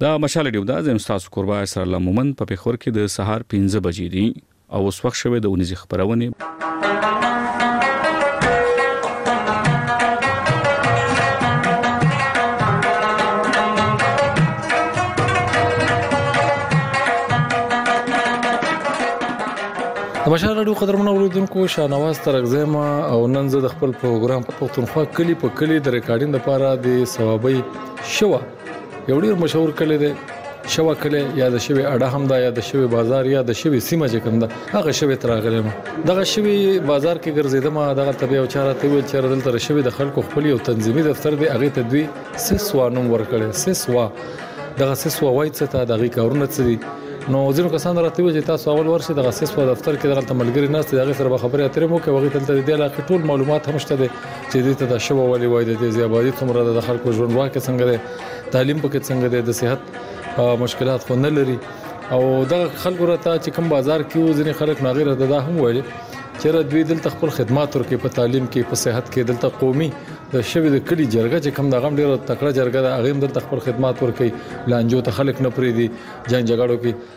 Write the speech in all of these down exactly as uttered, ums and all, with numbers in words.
دا مشال ډیو دا زم تاسو قربا اسر الله مومن په پیښور کې د سهار پنځه بجې دي او اوس وخت شوه د ونیزي خبرونه. د مشال راډیو قدرمنو اوریدونکو شاهنواز ترغزیما او نن زه د خپل پروګرام په پښتونخوا کلی په کلی د ریکارډینګ لپاره د ثوابي شوا یو ډیر مشهور کلی دی. شوا کلی یا د شوی اډه هم دا یا د شوی بازار یا د شوی سیمه چې کوم ده هغه شوی تراغلم دغه شوی بازار کې ګرځیدم دغه طبيع او چاره ته ویل چې دلته شوی د خلکو خپل یو تنظیمي دفتر دی هغه ته دوی سسوا نوم ورکړي. سسوا دغه سسوا وایي چې تا دغه کارونه څه دي نو ځینو کسان راته وی چې تاسو اول ورشي د غسیسو دفتر کې دغه ملګری ناس دغه سره خبرې اترې مو کوي وغه تل د علاقې ټول معلومات هم شته چې دې ته د شوه ولې وای د زیابادي څومره د خلکو ژوند واکه څنګه ده تعلیم پکې څنګه ده د صحت مشکلات خو نه لري او دغه خلکو راته چې کوم بازار کې ځینې خلک ناغیر ده هم وایي چې دوی دلته خپل خدمات ورکوي په تعلیم کې په صحت کې دلته قومي د شوی د کلی جرګه چې کوم دغه ډیره تکړه جرګه ده هغه دلته خپل خدمات ورکوي لانجو ته خلک نه پری دي جنگ جګړو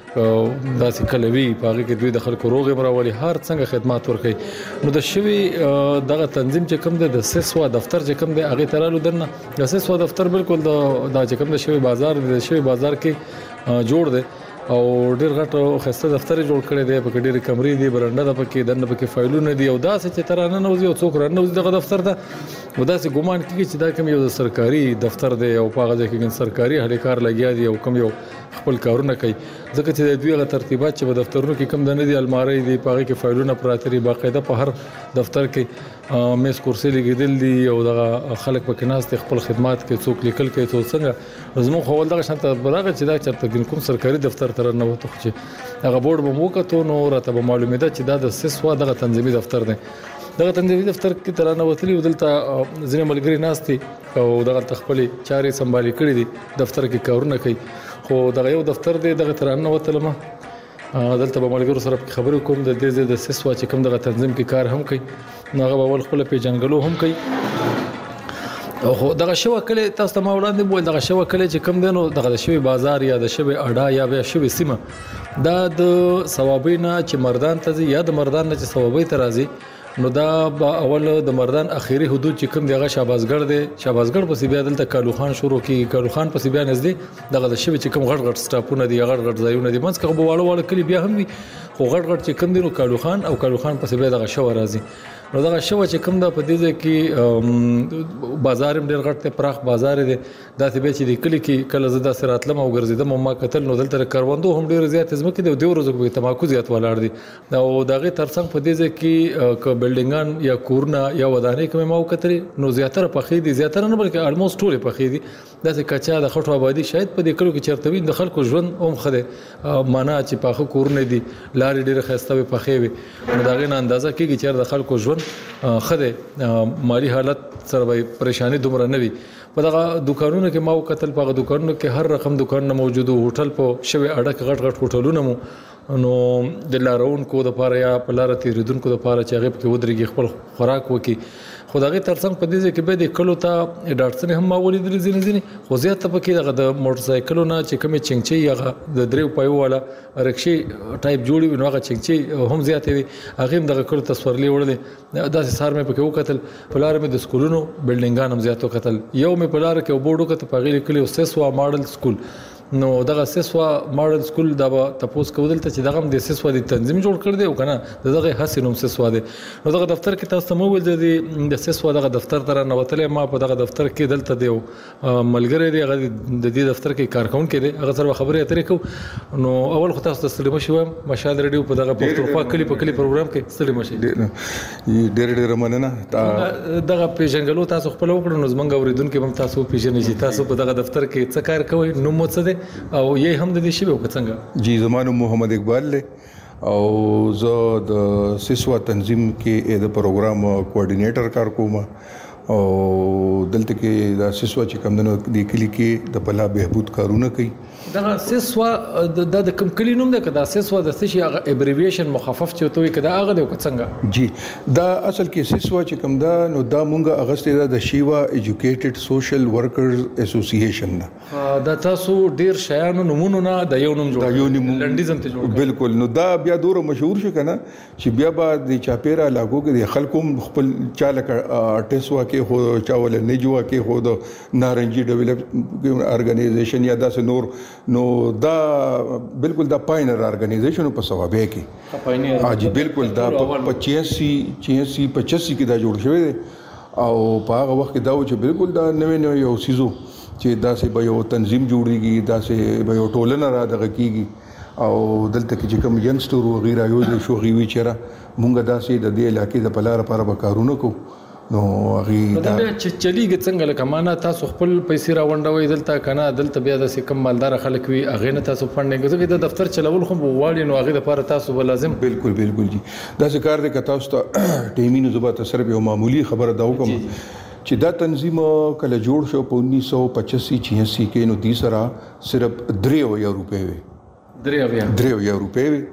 کې داسې کلوي په هغه کې دوی د خلکو روغ امرولي هر څنګه خدمات ورکوي. نو د شوی دغه تنظیم چې کوم د سسوا دفتر چې کوم دی هغه ترالو دنه د سسوا دفتر بالکل د چې کوم د شوی بازار د شوی بازار کې جوړ دی او ډیر غټ خسته دفتر جوړ کړی دی په ډیر کمرې دی برنده د پکې دنه پکې فایلونه دی او داسې چې ترانه نوځي او څوک رانه دغه دفتر ته وداسې ګومان کیږي چې دا کوم یو سرکاري دفتر دی او په هغه کې سرکاري اهلکار لګیا دي او کوم یو خپل کارونه کوي ځکه چې د دوی غو ترتیبات چې په دفترونو کې کم د نه دي الماری دی په هغه کې فایلونه پراته دي باقاعده په هر دفتر کې میز کرسي لګیدل دي او دغه خلک په کناست خپل خدمات کې څوک لیکل کوي څو څنګه زمو خو دغه شانته برابر چې دا چرته کوم سرکاري دفتر تر نه وته چې هغه بورډ به موکته نو راته به معلومه ده چې دا د سسوا دغه تنظیمي دفتر دی. دغه تنظیمي دفتر کې تر نه وتلی ودلته ځینې ملګری ناشتي او دغه تخپل چارې سمبالي کړې دي دفتر کې کارونه کوي خو دغه یو دفتر دی دغه تر نه وتلم دلته به ملګرو سره خبرې کوم د دې د سسوا چې کوم دغه تنظیم کې کار هم کوي نو هغه اول خپل پیژنګلو هم کوي او دغه شوه کله تاسو ته ما وړاندې بول دغه شوه کله چې کم دینو دغه شوی بازار یا د شوی اډا یا به شوی سیمه دا د ثوابینا چې مردان ته یا د مردان نه چې ثوابي ته راځي نو دا اول د مردان اخیری حدود چې کوم دغه شابازګړ دی شابازګړ په بیا دلته کالو خان شروع کی کالو خان په بیا نږدې دغه د شوی چې کوم غټ غټ سټاپونه دی غټ غټ ځایونه دي منځ کې بواړو واړو کلی بیا هم وي خو غټ غټ چې کوم دی نو کالو خان او کالو خان په بیا دغه شو راځي نو دغه شو چې کوم د په دې کې بازار ډیر غټ ته پراخ بازار دی دا ته به چې د کلی کې کله زدا سراتلم او ګرځیدم ما قتل نو دلته کاروندو هم ډیر زیات زمکه دی دوه ورځې په تماکو زیات ولاړ دي او دغه ترڅنګ په دې کې بلډینګان یا کورونه یا ودانې کومه مو کتري نو زیاتره پخې دي زیاتره نه بلکې الموست ټول پخې دي داسې کچا د خټو آبادی شاید په دې کلو کې چرته وي د خلکو ژوند اوم خده معنا چې پاخه کورونه دي لارې ډیره خسته وي پخې وي نو داغه اندازه کېږي چې د خلکو ژوند خده مالی حالت سره پریشانی دومره نه وي په دغه دکانونو کې ما وکتل په دکانونو کې هر رقم دکان موجود هوټل په شوی اډه غټ غټ هوټلونه مو نو د لارونکو د پاره یا په لار تیریدونکو د پاره چې هغه په ودرېږي خپل خوراک وکي خدای ترڅنګ په دې کې به د کلو ته ډاکټر هم ما ولیدل ځینې ځینې خو زیات په کې دغه د موټر سایکلونو چې کومه چنګچي هغه د دریو پایو والا رکشي ټایپ جوړي نو هغه چنګچي هم زیات وي هغه دغه کلو تصورلې وړل داسې سار مې پکې وکتل په لار مې د سکولونو بلډینګان هم زیات وکتل یو مې په لار کې وبورډو کته په غیر کلی سسوا ماډل سکول نو دغه سسوا ماډل سکول دا تاسو کول ته چې دغه د سسوا د تنظیم جوړ کړ دی او کنه دغه حسینوم سسوا دی نو دغه دفتر کې تاسو مو ول د سسوا دغه دفتر تر نه وتلې ما په دغه دفتر کې دلته دی ملګری دی هغه د دې دفتر کې کارکون کې دی هغه سره خبرې اترې کو نو اول خو تاسو تسلیم شوم مشال ریډیو په دغه پښتونخوا کلی په کلی پروګرام کې تسلیم شي ډېر ډېر مننه دغه پیژنګلو تاسو خپل وکړو نو زمونږ اوریدونکو هم تاسو پیژنئ چې تاسو په دغه دفتر کې څه کار کوئ نو مو څه او یې هم د دې شی په څنګه جی زمانو محمد اقبال له او زه د سسوا تنظیم کې د پروګرام کوارډینیټر کار کوم او دلته کې د سیسوا چې کم دنو د کلی کې د بلا بهبود کارونه کوي. دا سیسوا د د کم کلی نوم ده کدا سیسوا د څه شي هغه ابریویشن مخفف چوتوي کدا هغه د څنګه جی دا اصل کې سیسوا چې کم دا نو دا مونږه اغسته دا د شیوا ایجوکیټډ سوشل ورکرز اسوسییشن نه دا تاسو ډیر شایانو نمونه نه د یو نوم جوړ دا یو نوم لنډیزم ته جوړ بالکل. نو دا بیا دوره مشهور شو کنه چې بیا بعد د چاپیرا لاګو کې د خلکو خپل چاله ټیسوا کې هو چاول نه جوړه کې هو د نارنجي ډیولپ ارګنایزیشن یا داس نور نو دا بالکل دا پاینر ارګنایزیشن په ثوابه کې پاینر اجي بالکل دا پچاسی پچاسی پچاسی کې دا جوړ شوی دی او په هغه وخت کې دا و چې بالکل دا نوې نوې یو سيزو چې دا سه به یو تنظیم جوړیږي دا سه به یو ټولنه را دغه کیږي او دلته کې چې کوم ینګستر او غیره یو د شو غوي چیرې مونږ دا سه د دې علاقې د پلار لپاره به کارونه کو نو غي دا چې چلیږي څنګه لکه معنا تاسو خپل پیسې راوندوي دلته کنه دلته بیا د کم مالدار خلک وي اغه نه تاسو فندینګ زګي د دفتر چلول خو واړی نو اغه لپاره تاسو لازم بالکل بالکل جی دا څه کار دی که تاسو ته ټیمینو زبات سره یو معمولی خبره دا وکم چې دا تنظیم کله جوړ شو په انیس سو پچاسی چھیاسی کې نو د سره صرف درې یا روپے وي درې یا درې یا روپے وي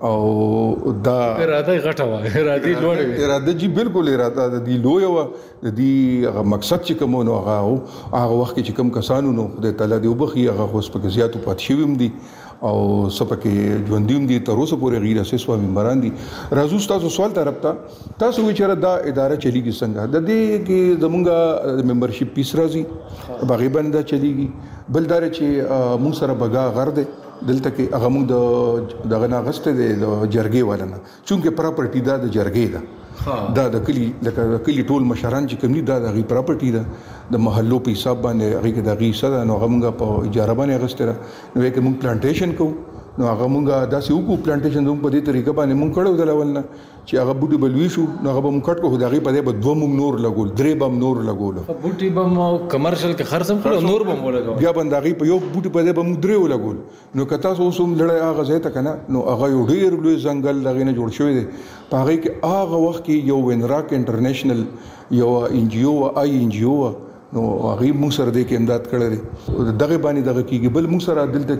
او دا اراده غټه و اراده لوړه وي اراده جی بالکل اراده د دې لوی و د دې مقصد چې کوم نو هغه هغه وخت چې کوم کسانو نو خدای تعالی دې وبخي هغه خو سپک زیاتو پات شویم دي او سپکه ژوندیم دي تر اوسه پورې غیر اساس و ممبران دي. راځو تاسو سوال طرف ته تاسو وچره دا اداره چلیږي څنګه د دې کې زمونږه ممبرشپ پیس راځي بغیبن دا چلیږي بلدار چې مون سره بغا غرد دلته کې هغه موږ د دغه ناغسته د جرګې ولنه چونکه پراپرټي دا د جرګې ده دا د کلی لکه د کلی ټول مشران چې کوم دي دا د غي پراپرټي ده د محلو په حساب باندې هغه د غي صدا نو هغه موږ په اجاره باندې غسته نو کې موږ پلانټیشن کوو نو هغه موږ داسې وکړو پلانټیشن دوم په دې طریقه باندې موږ کړو د لولنه چې هغه بوټي بلوي شو نو هغه موږ کټ کو دغه په دې په دوه موږ نور لګول درې بم نور لګول بوټي بم کمرشل کې خرڅم کړو نور بم ولګول بیا باندې په یو بوټي په دې بم درې لګول نو کته اوس هم لړای هغه ځای ته کنه نو هغه یو ډیر لوی ځنګل لغې نه جوړ شوی دی په هغه کې هغه وخت کې یو وینراک انټرنیشنل یو ان جی او آی ان جی او نو هغه موږ سره د کې امداد کړل دغه باندې دغه کېږي بل موږ سره دلته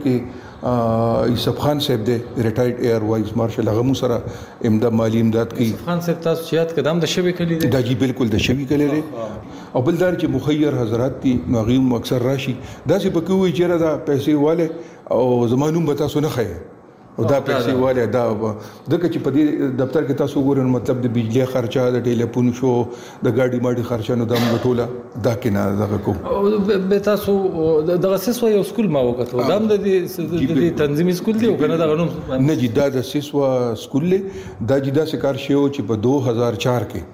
کې یوسف خان صاحب دی ریټایرډ ایر وایس مارشل هغه موږ سره امداد مالی امداد کوي. یوسف خان صاحب تاسو یاد کدام د شوی کلی دی دا جی بالکل د شوی کلی دی او بلدار چې مخیر حضرات دي نو هغه اکثر راشي دا چې پکې وي چې را پیسې والے او زمانوم به تاسو نه خای او دا پیسې والے دا دغه چې په دې دفتر کې تاسو ګورئ مطلب د بجلی خرچه د ټلیفون شو د ګاډي ماډي خرچه نو دا موږ ټوله دا کې نه دغه کوم به تاسو دغه سیسوا یو سکول ما وکړو دا د دې تنظیمي سکول دی او کنه دا غنوم نه جی دا د سیسوا سکول دا جدا سکار شیو چې په دو هزار چار کې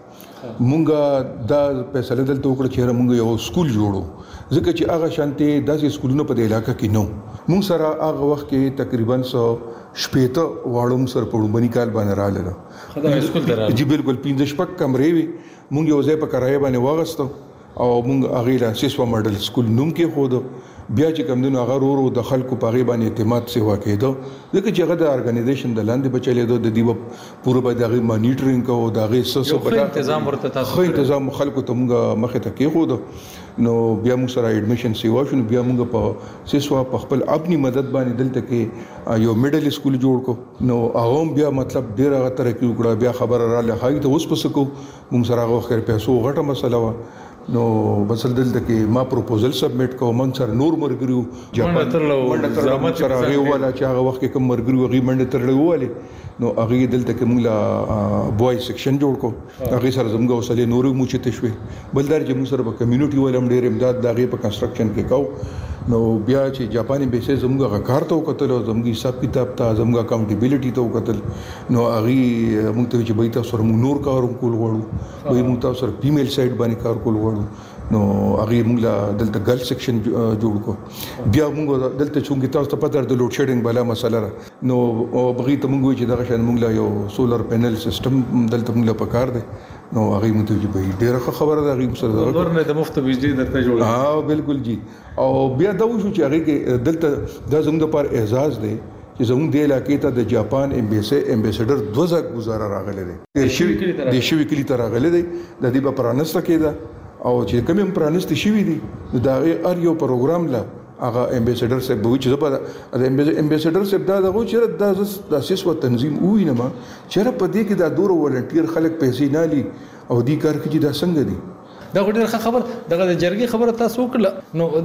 مونږه دا فیصله دلته وکړه چې مونږ یو سکول جوړو ځکه چې هغه شانتي داسې سکولونه په دې علاقې کې نو مونږ سره هغه وخت کې تقریبا سو شپېته واړو سر په بنی کال باندې رااله خدای سکول دراله جی بالکل پنځه شپږ کمرې وي مونږ یو ځای په کرایه باندې واغستو او مونږ هغه لا سیسوا ماډل سکول نوم کې خو بیا چې کوم دنو هغه ورو د خلکو په غي باندې اعتماد سیوا کېدو ځکه چې هغه د ارګنایزیشن د لاندې بچلې د دیو پوره به دغه مانیټرینګ او دغه سسو په تنظیم ورته تاسو خو تنظیم خلکو ته موږ مخه ته کې خو نو بیا موږ سره اډمیشن سیوا شو بیا موږ په سیسوا په خپل خپل مدد باندې دلته کې یو میډل سکول جوړ کو نو هغه بیا مطلب ډیر هغه ترقی وکړه بیا خبر را لهای ته اوس پسکو موږ سره هغه خیر پیسو غټه مسله و نو بسل دلته کې ما پروپوزل سبمیټ کوم منځ سره نور مرګرو جاپان منډه ترلو سره غوړه چې هغه وخت کې کوم مرګرو غي منډه ترلو واله نو هغه دلته کې موږ لا بوای سیکشن جوړ کو هغه سره زموږ وسلې نور مو چې تشوي بلدار چې موږ سره په کمیونټي ولم ډېر امداد داغه په کنسټرکشن کې کو نو بیا چې جاپاني بیسه زموږ غکار ته وکتل او زموږ حساب کتاب ته زموږ اکاونټیبিলিټي ته وکتل نو هغه موږ ته چې بیت سره موږ نور کار کول غواړو وای موږ تاسو سره فیمیل سایډ باندې کار کول غواړو نو هغه موږ لا دلته ګرل سیکشن جوړ کو بیا موږ دلته چونګې تاسو ته پته د لوډ شیډینګ بلا مسله را نو بغي ته موږ چې دغه شان موږ لا یو سولر پینل سیستم دلته موږ لا پکار دی نو هغه موږ ته چې ډیره خبره ده هغه سره نور نه د مفت بجلی درته جوړ ها بالکل جی او بیا دا وشو چې هغه کې دلته د زموږ پر اعزاز دی چې زموږ د علاقې ته د جاپان امبیسي امبیسډر دوزه گزاره راغله دي د شوی کلی ته راغله دي د دې په پرانسته کې ده او چې کوم پرانستي شوی دي دا ار یو پروګرام لا هغه امبیسډر صاحب به چې زبر د امبیسډر صاحب دا دغه چې د تاسیس او تنظیم وینم چې په دې کې دا دور ولنټیر خلک پیسې نه لي او دې کار کې دا څنګه دي دا ډېر خبر دغه د جرګې خبره تاسو وکړه نو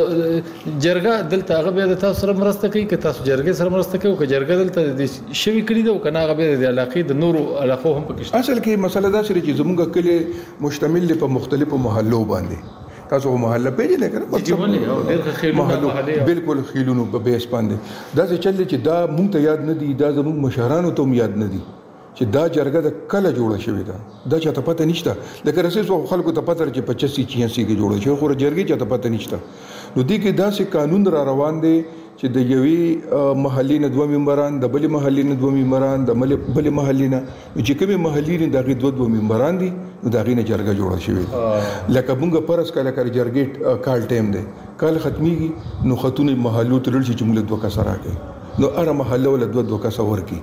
د جرګه دلته هغه بیا د تاسو سره مرسته کوي که تاسو جرګې سره مرسته کوي که جرګه دلته د شوي کړي ده کنه هغه بیا د علاقې د نورو علاقو هم پکې اصل کې مسله دا چې زموږ کلی مشتمل دی په مختلفو محلو باندې تاسو محله پیژنئ کنه محلو بالکل خیلونو په بیس باندې دا چې چل چې دا مونږ ته یاد نه دي دا زموږ مشرانو ته یاد نه دي چې دا جرګه د کله جوړه شوې ده دا چاته پته نشته لکه رسېسو خلکو ته پته چې پچاسی چھیاسی کې جوړه شوې خو جرګې چاته پته نشته نو دې کې داسې قانون را روان دی چې د یوې محلي نه دوه ممبران د بلې محلي نه دوه ممبران د بلې محلي نه چې کومې محلي نه دغه دوه دوه ممبران دي نو دغه نه جرګه جوړه شوې لکه موږ پرس کله کله جرګې کال ټیم دی کال ختميږي نو خاتون محلو ترل چې موږ دوه کسه راکې نو اره محله ول دوه دوه کسه ورکی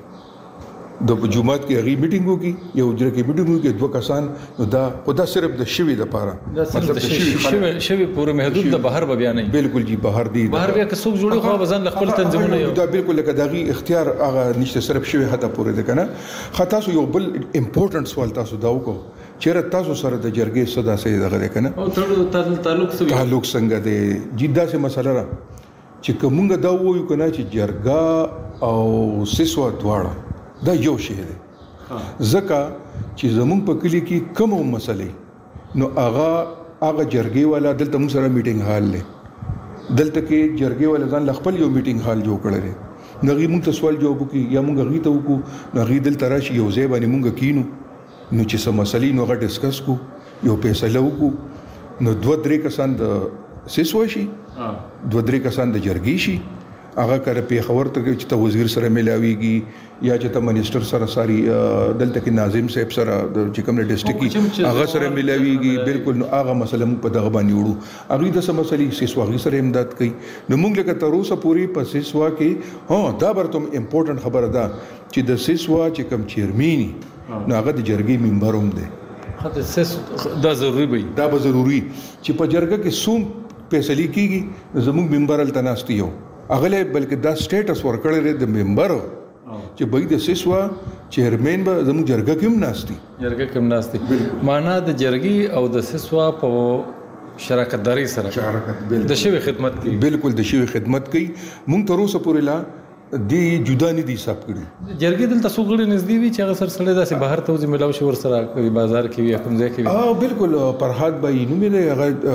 د جمعات کې هغه میټینګ وکي یو ځل کې میټینګ وکي دوه کسان نو دا خدا صرف د شوی د پاره مطلب د شوی شوی پوره محدود د بهر به بیان نه بالکل جی بهر دی بهر بیا که څوک جوړي خو بزن خپل تنظیمونه یو دا بالکل لکه دغه اختیار هغه نشته صرف شوی حتی پوره ده کنه خاطا سو یو بل امپورټنت سوال تاسو دا وکړو چیرې تاسو سره د جرګې صدا سي دغه ده کنه او تعلق سوي تعلق څنګه دی جدا سه مسله را چې کومه دا وایو کنه چې جرګه او سیسو دواړه دا یو شی دی ځکه چې زمونږ په کلی کې کوم مسلې نو هغه هغه جرګې والا دلته موږ سره میټینګ هال لې دلته کې جرګې والا ځان خپل یو میټینګ هال جوړ کړی نو غي موږ ته سوال جواب وکي یا موږ غي ته وکړو نو غي دلته راشي یو ځای باندې موږ کینو نو چې سم مسلې نو غا ډیسکس کو یو فیصله وکړو نو دوه درې کسان د سیسو شي دوه درې کسان د جرګې شي هغه کړه په خبر ته چې ته وزیر سره ملاويږي یا چې ته منیسټر سره ساري دلته کې ناظم صاحب سره د چې کوم ډیسټریکټ هغه سره ملاويږي بالکل نو هغه مسله موږ په دغه باندې وړو هغه د سم مسلې سیسواغي سره امداد کوي نو موږ لکه تر اوسه پوری په سیسوا کې ها دا برته امپورټنت خبره ده چې د سیسوا چې کوم چیرمني نو هغه د جرګې ممبر هم دی خاطر سیس دا ضروری وي دا به ضروری چې په جرګه کې سوم فیصله کیږي زموږ ممبر التناستي یو اغله بلکې دا سټیټس ورکړل د ممبر چې به د سیسوا چیرمن به زموږ جرګه کې هم ناشتي جرګه کې هم ناشتي معنا د جرګي او د سیسوا په شراکت داري سره شراکت د شوی خدمت کوي بالکل د شوی خدمت کوي مونږ تر اوسه پورې لا دی جدا نه دي حساب کړی جرګې دلته څوګړي نږدې وي چې هغه سر سره داسې بهر ته وځي ملاو شي ور سره کوي بازار کې وي کوم ځای کې وي اه بالکل فرحات بای نو مې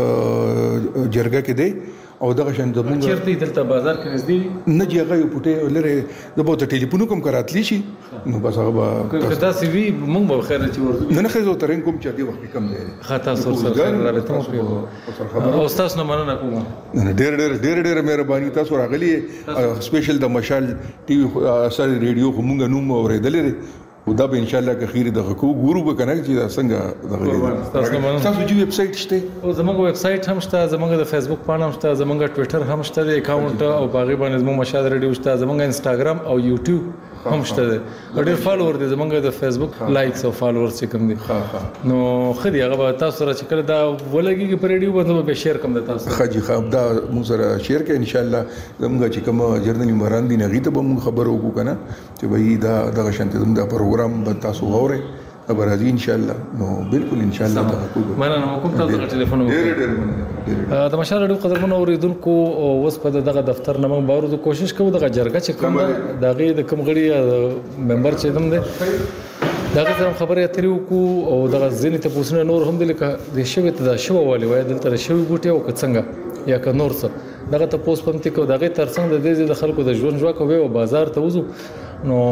هغه جرګه کې دی او دغه شان د مونږ چیرته دلته بازار کې نږدې نه جي هغه پټه لره د بوته ټلیفون کوم کراتلی شي نو بس هغه کدا سی وی مونږ به خیر چې ورته نه نه خزو ترين کوم چې دی وخت کم دی خاطا سر سره رابطه مو کوي او تاسو نه مننه کوم نه ډېر ډېر ډېر ډېر مهرباني تاسو راغلي سپیشل د مشال ټي وي اثر ریډیو کومه نوم اورېدلې او دا به ان شاء الله که خیر دغه کو ګورو به کنه چې دا څنګه دغه تاسو چې ویب سټ شته او زموږ ویب سټ هم شته زموږ د فیسبوک پاڼه هم شته زموږ ټوئیټر هم شته د اکاونټ او باغی باندې زموږ مشاد ریډیو شته زموږ انستګرام او یوټیوب هم شته ډېر فالوور دي زموږ د فیسبوک لایکس او فالوورز چې کوم دي نو خدي هغه تاسو سره چې کله دا ولګي په ریډیو باندې به شیر کوم د تاسو خجي خام دا موږ سره شیر کې ان شاء الله زموږ چې کوم جرنل مران دي نغې ته به موږ خبر وکړو کنه چې به دا دغه شانته زموږ د پروګرام به تاسو غوړې ابرازي ان شاء الله نو بالکل ان شاء الله تاسو مننه کوم تاسو ټلیفون ډېر ډېر مننه د مشال ډېر قدرمن اوریدونکو اوس په دغه دفتر نه موږ باور د کوشش کوو دغه جرګه چې کوم دغه د کوم غړي ممبر چې دم دی دغه څه خبره اترې وکړو او دغه ځینې ته پوښتنه نور هم د لکه د شوی ته د شو والی وای دلته شوی ګوټي او څنګه یا ک نور څه دغه ته پوس پم ته کو دغه ترڅنګ د دې د خلکو د ژوند ژوند کوي او بازار ته وځو نو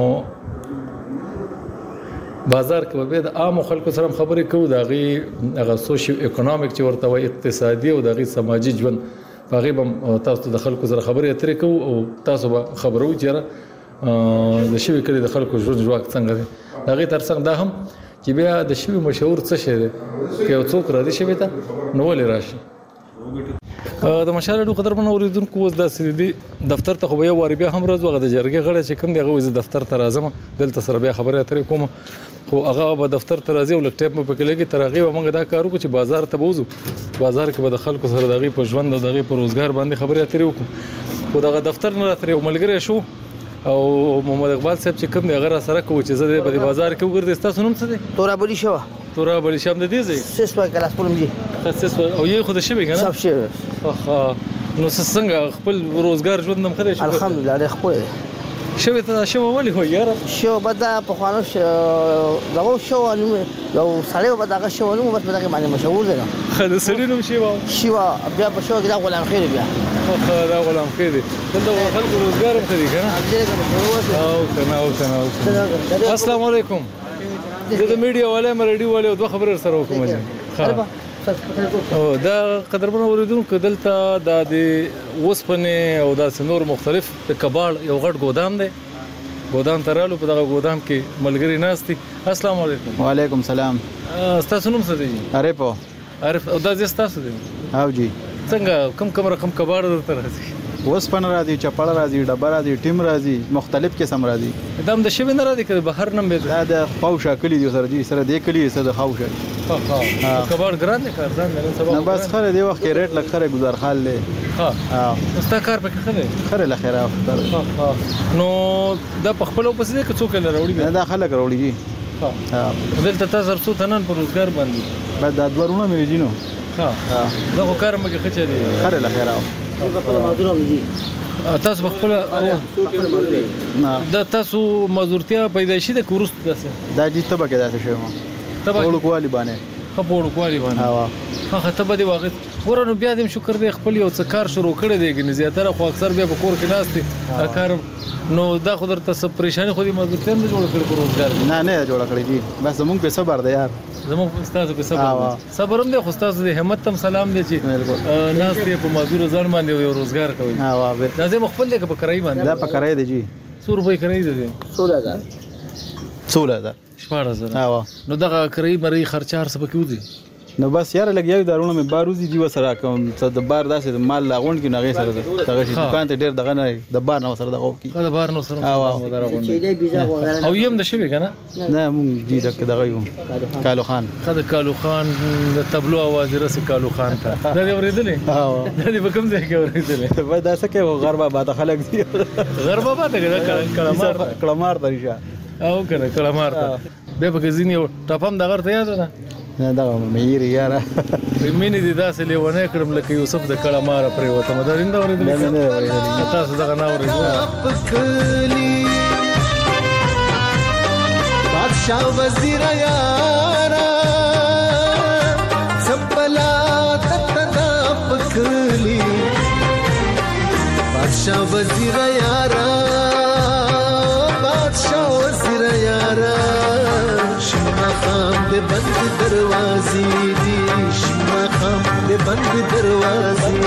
بازار کې به د عام خلکو سره خبرې کوو د غي هغه سوشل اکونومیک چې ورته وي اقتصادي او د غي سماجي ژوند په غیبم تاسو د خلکو سره خبرې اترې کوو او تاسو به خبرو چې د شوی کړي د خلکو ژوند ژوند څنګه دی د غي ترڅنګ دا هم چې بیا د شوی مشهور څه شي دی که څوک را دي شوی ته نو ولې راشي د مشال ډو قدرمن اوریدونکو اوس داسې دي دفتر ته خو به یو واری بیا هم ورځ وغه د جرګې غړي چې کوم دی هغه وځي دفتر ته راځم دلته سره بیا خبرې اترې کوم خو هغه به دفتر ته راځي او لک ټیپ مې پکې لګي تر هغه موږ دا کار وکړو چې بازار ته بوزو بازار کې به د خلکو سره دغه په ژوند او دغه په روزګار باندې خبرې اترې وکړو خو دغه دفتر نه راته یو ملګری شو او محمد اقبال صاحب چې کوم دی هغه سره کوي چې زه په بازار کې وګرځم تاسو نوم څه دی تورا بلی شو تورا بلی شام د دې ځای سیسوا کلاس پولم دي خاصه او یې خود شي کنه صاحب شي اخا نو څنګه خپل روزګار ژوند هم خره شو الحمدلله ډېر خپل شوی ته شو ولې هو یاره شو بدا په خوانو دغه شو نو یو سړی به دغه شو نو بس دغه باندې مشهور دی خله سړی نوم شي وا شي وا بیا په شو کې دا غلام خیر بیا اخا دا غلام خیر دی دلته خلک روزګار هم کوي کنه او کنه او کنه السلام علیکم د میډیا والے مریډي والے دوه خبرې سره وکم او دا قدرمن اوریدونکو دلته د وسپنې او د نور مختلف د کباړ یو غټ ګودام دی ګودام ترالو په دغه ګودام کې ملګری ناشتي السلام علیکم وعلیکم سلام تاسو نوم څه دی عارف عارف او دا زه تاسو دی او جی څنګه کم کم رقم کباړ درته راځي وسپن راځي چپړ راځي ډبر راځي ټیم راځي مختلف قسم راځي دم د شوی نه راځي که بهر نم به دا د خواوشه کلی دی سره دی سره دی کلی سره د خواوشه ها ها کباړ ګران دی کار ځان نن سبا نه بس خره دی وخت کې ریټ لک خره گزار خال له ها ها مستا کار پکې خره خره له خیره ها ها نو دا په خپل په څه کې څوک نه راوړي دا خلک راوړي جی ها ها دلته تاسو څو تنن پر روزګار باندې بعد دا دورونه مې جنو ها ها دا خو کار مګه خچې دی خره له خیره تاسو خپل نه دا تاسو مزورتیا پیدایشي د کورس داسه دا جی ته بګه داسه شوم تبه ټول کوالي باندې خپل کوالي باندې ها ها ته به دی واغ ورنو بیا دې شکر دې خپل یو څه کار شروع کړی دی ګنې زیاتره خو اکثر بیا په کور کې ناشتي کار نو دا خو درته څه پریشانی خو دې مزورتیا نه جوړ کړی په روزګار نه نه جوړ کړی جی بس زمونږ په صبر دی یار زموږ استاد په صبر صبر هم دې خو استاد دې همت تم سلام دې چې ناس دې په مزدور ځان باندې یو روزګار کوي ها وا دا زه خپل دې په کرای باندې دا په کرای دی جی څو روپۍ کرای دې سولہ ہزار سولہ ہزار شپږ هزار ها وا نو دغه کرای مری خرچار څه پکې وځي نو بس یار لګیاو دارونه مې باروزی دی وسره کوم څه د بار داسې مال لاغون کې نغې سره دغه شي دکان ته ډیر دغه نه د بار نو سره دغه کی دا بار نو سره او یم د شوی کنه نه مونږ دې دغه یو کالو خان خد کالو خان د تبلو आवाज رسې کالو خان ته دا دې ورېدلې ها دا دې په کوم ځای کې ورېدلې و دا څه کې غربا با خلک دي غربا با ته کلمار کلمار طریقه او کنه کلمار ته به په ځینې ټاپم د غر ته یاد نه نه دا مې یاره مینه دي داسې لیونه کړم لکه یوسف د کلمار پرې وته مدارین دا ورېدلې نه نه تاسو دا نه ورېدلې بادشاہ وزیر یارا سپلا تتنا پکلی بادشاہ وزیر یارا بادشاہ وزیر یارا شما خام دے بند دروازی دی شما خام دے بند دروازی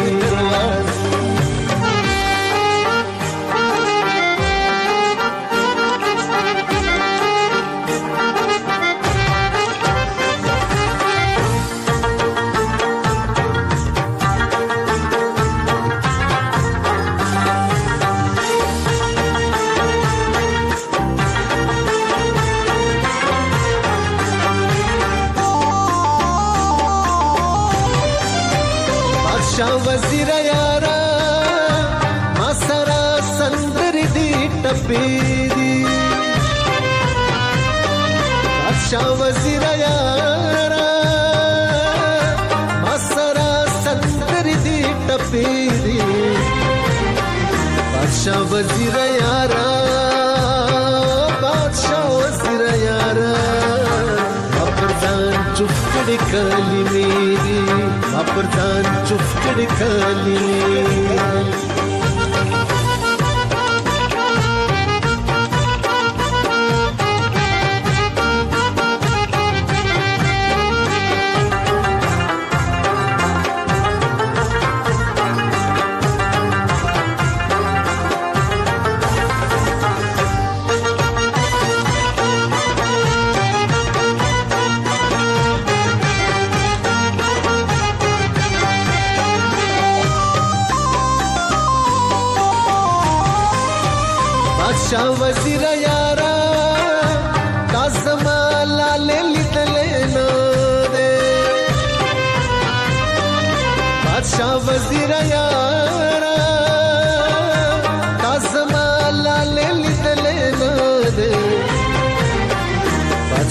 وزیر یارا ما سرا سندر دی ټپی دی بادشاہ وزیر یارا ما سرا سندر دی ټپی دی بادشاہ وزیر یارا بادشاہ وزیر یارا پردان چفکڑ کلی میری ما پردان چفکڑ کلی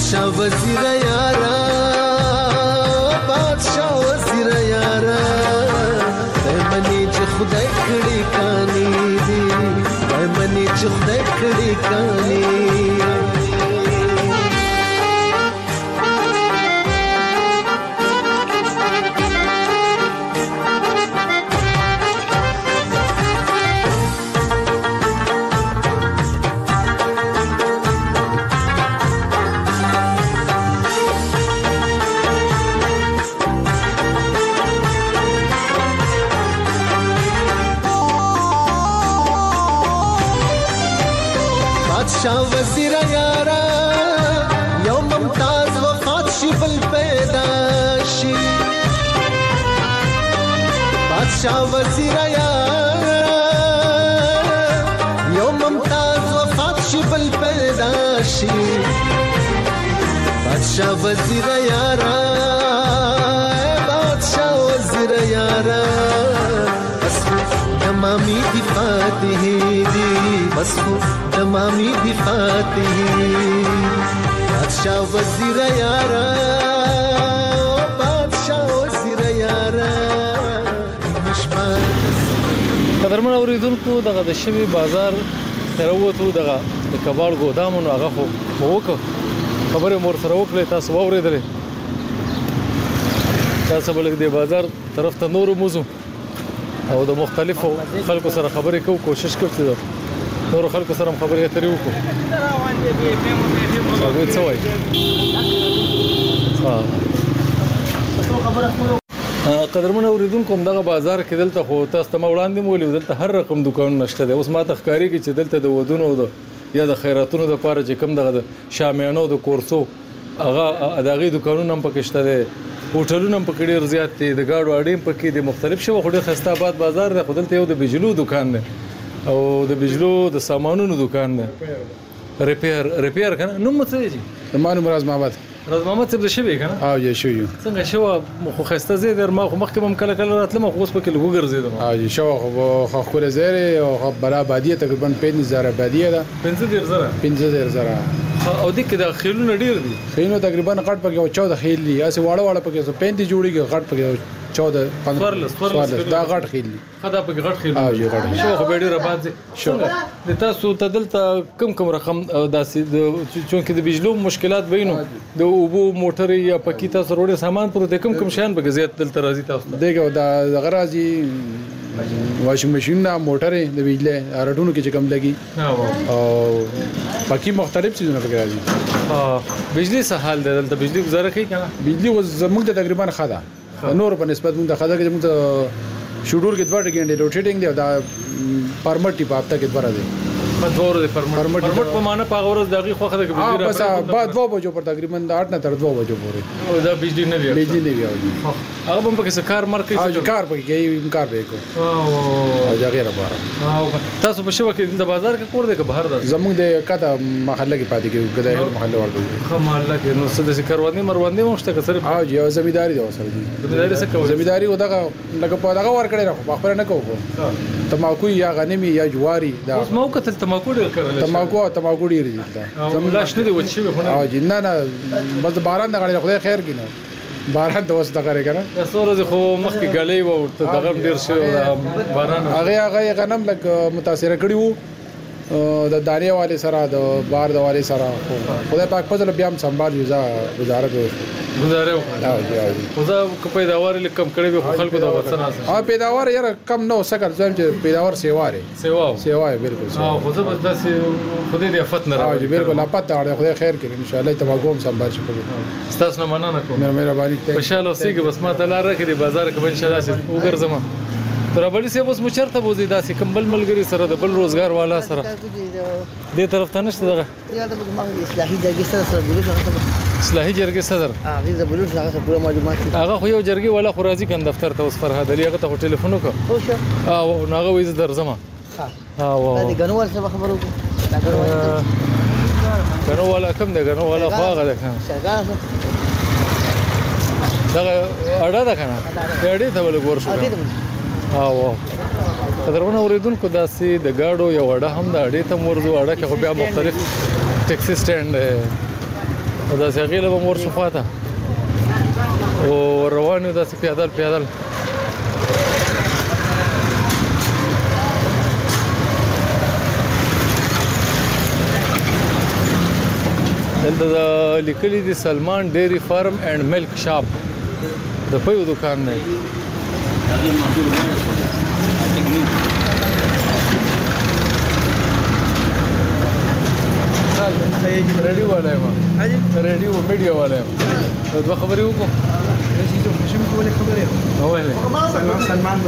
بادشاہ وزیر یارا بادشاہ وزیر یارا منی چې خدای کړي کانی دی منی چې خدای کړي کانی بادشاہ وزیر یارا یو ممتاز وفات شي بل پیدا شي بادشاہ وزیر یارا یو ممتاز وفات شي بل پیدا شي بادشاہ وزیر یارا بادشاہ وزیر یارا تمامی دی فاتح دی بس تمامی دی فاتح بادشاہ وزیر یارا بادشاہ وزیر یارا مشمار قدرمن اوریدونکو دغه د شوی بازار تروتو دغه د کباړ ګودامونو هغه خو وکړه خبره مور سره وکړه تاسو واورېدلې تاسو بلګ د بازار طرف ته نور موزو او د مختلفو خلکو سره خبرې کوو کوشش کوو چې نور خلکو سره خبرې اترې وکړو هغه څه وایي قدرمن اوریدونکو دغه بازار کې دلته خو تاسو ته وړاندې مولې دلته هر رقم دکان نشته دی اوس ما ته ښکاری کې چې دلته د ودونو د یا د خیراتونو د پاره چې کم دغه د شامیانو د کورسو هغه اداغي دکانونه هم پکې شته دي هوټلونه هم پکې ډېر زیات دي د گاډو اډې پکې د مختلف شو خو د خسته آباد بازار دی خو دلته یو د بجلو دکان دی او د بجلو د سامانونو دکان دی ریپیر ریپیر کنه نو څه دی زمانو مرز محمد راز محمد څه شوی کنه او یې شو یو څنګه شو خو خسته زید ما خو مخکې هم کله کله راتلم خو اوس پکې لګو ګرځیدم او یې شو خو خو له زیره او خو بلا بادیه تقریبا پنځه زره بادیه ده پنځه زره پنځه زره او دې کې د خیلونو ډیر دي خیلونو تقریبا غټ پکې او چودہ خیل دي اسه واړه واړه پکې پنځه جوړیږي غټ پکې چودہ پنځه دا غټ خیل دي خدا پکې غټ خیل او یې غټ شو خو ډیر آباد دي شو د تاسو ته دلته کم کم رقم داسې د چونکې د بجلو مشکلات وینو د اوبو موټر یا پکې تاسو وروړي سامان پر د کم کم شان به زیات دلته راځي تاسو دغه د غرازي واشنګ ماشین نه موټر د بجلی راډونو کې کم لګي او باقي مختلف چیزونه پکې راځي ها بجلی څه حال ده دلته بجلی گزاره کوي کنه بجلی زموږ ته تقریبا خدا نور په نسبت موږ خدا کې موږ ته شډول کې دوه ټکي روټیټینګ دی دا پرمټ په هفته کې دوه دی په دوه ورځې پرمټ پرمټ په معنا په ورځ دغه خوخه د بجلی بس بعد دوه بجو پر تقریبا د اټ نه تر دوه بجو پورې او دا بجلی نه دی بجلی نه دی هغه هم پکې کار مار کوي او کار پکې کوي کار به کو او دا غیر بار او تاسو په شوه کې د بازار کې کور دی که بهر ده زموږ د کته محله کې پاتې کې ګدای محله ورته خو محله کې نو څه د کارواني مرواني مشته کسر او یو زمیداری دی اوسره دي زمیداری څه کوي زمیداری ودغه لکه په دغه ور کړی راخو خبره نه کوو تماکو یا غنمی یا جواری دا اوس مو کتل تماکو ډیر کړل تماکو تماکو ډیر دي زموږ لاش نه دی وچی به او جنہ نه بس باران د غړي خدای خیر کینو باران د وسته کوي کنه سورز خو مخکې غلې و دغه ډیر شو باران هغه هغه غنم لګ متاثر کړي وو د دانې والے سره د بار د والے سره خدای پاک په ځل بیا هم سنبال یوزا گزاره کوي گزاره وکړه خو دا پیداوار کم کړي به خلکو د وطن اساس ها پیداوار یاره کم نو سکر ځم چې پیداوار سیواره سیوا سیوا بالکل ها خو زه بس داسې خدای دې افت نه راوړي ها بالکل افت اړه خدای خیر کړي ان شاء الله تماکو هم سنبال شي ستاسو نه مننه کوم مهرباني په شاله اوسېږي بس ما ته لار راکړي بازار کې ان شاء الله وګرځم ترابلی سه اوس مچرته بوزي داسې کمبل ملګری سره د بل روزګار والا سره دې طرف ته نشته دغه یا د اصلاحي جرګې سره سره بلوش هغه اصلاحي جرګې صدر هغه د بلوش هغه پوره معلومات هغه خو یو جرګې والا خو راځي کند دفتر ته اوس فرهاد علي هغه ته ټلیفون وکړ خو شه او هغه وې درځم ها ها و دا ګنوال څه خبرو دا ګنوال ګنوال کم دی ګنوال خو هغه ده کنه څنګه دا اړه ده کنه اړې ته ول ګور شو او قدرونه اوریدونکو داسې د گاډو یو اړه هم د اړې ته مرزو اړه کې خو بیا مختلف ټیکسي سټاند او داسې هغې له به م ورشو خوا ته او روان یو داسې پیادل پیادل دلته د لیکلي دي سلمان ډیری فارم اینډ ملک شاپ د پیو دکان دی ریډیو والا یم ریډیو میډیا والا یم دوه خبرې وکړو سلمان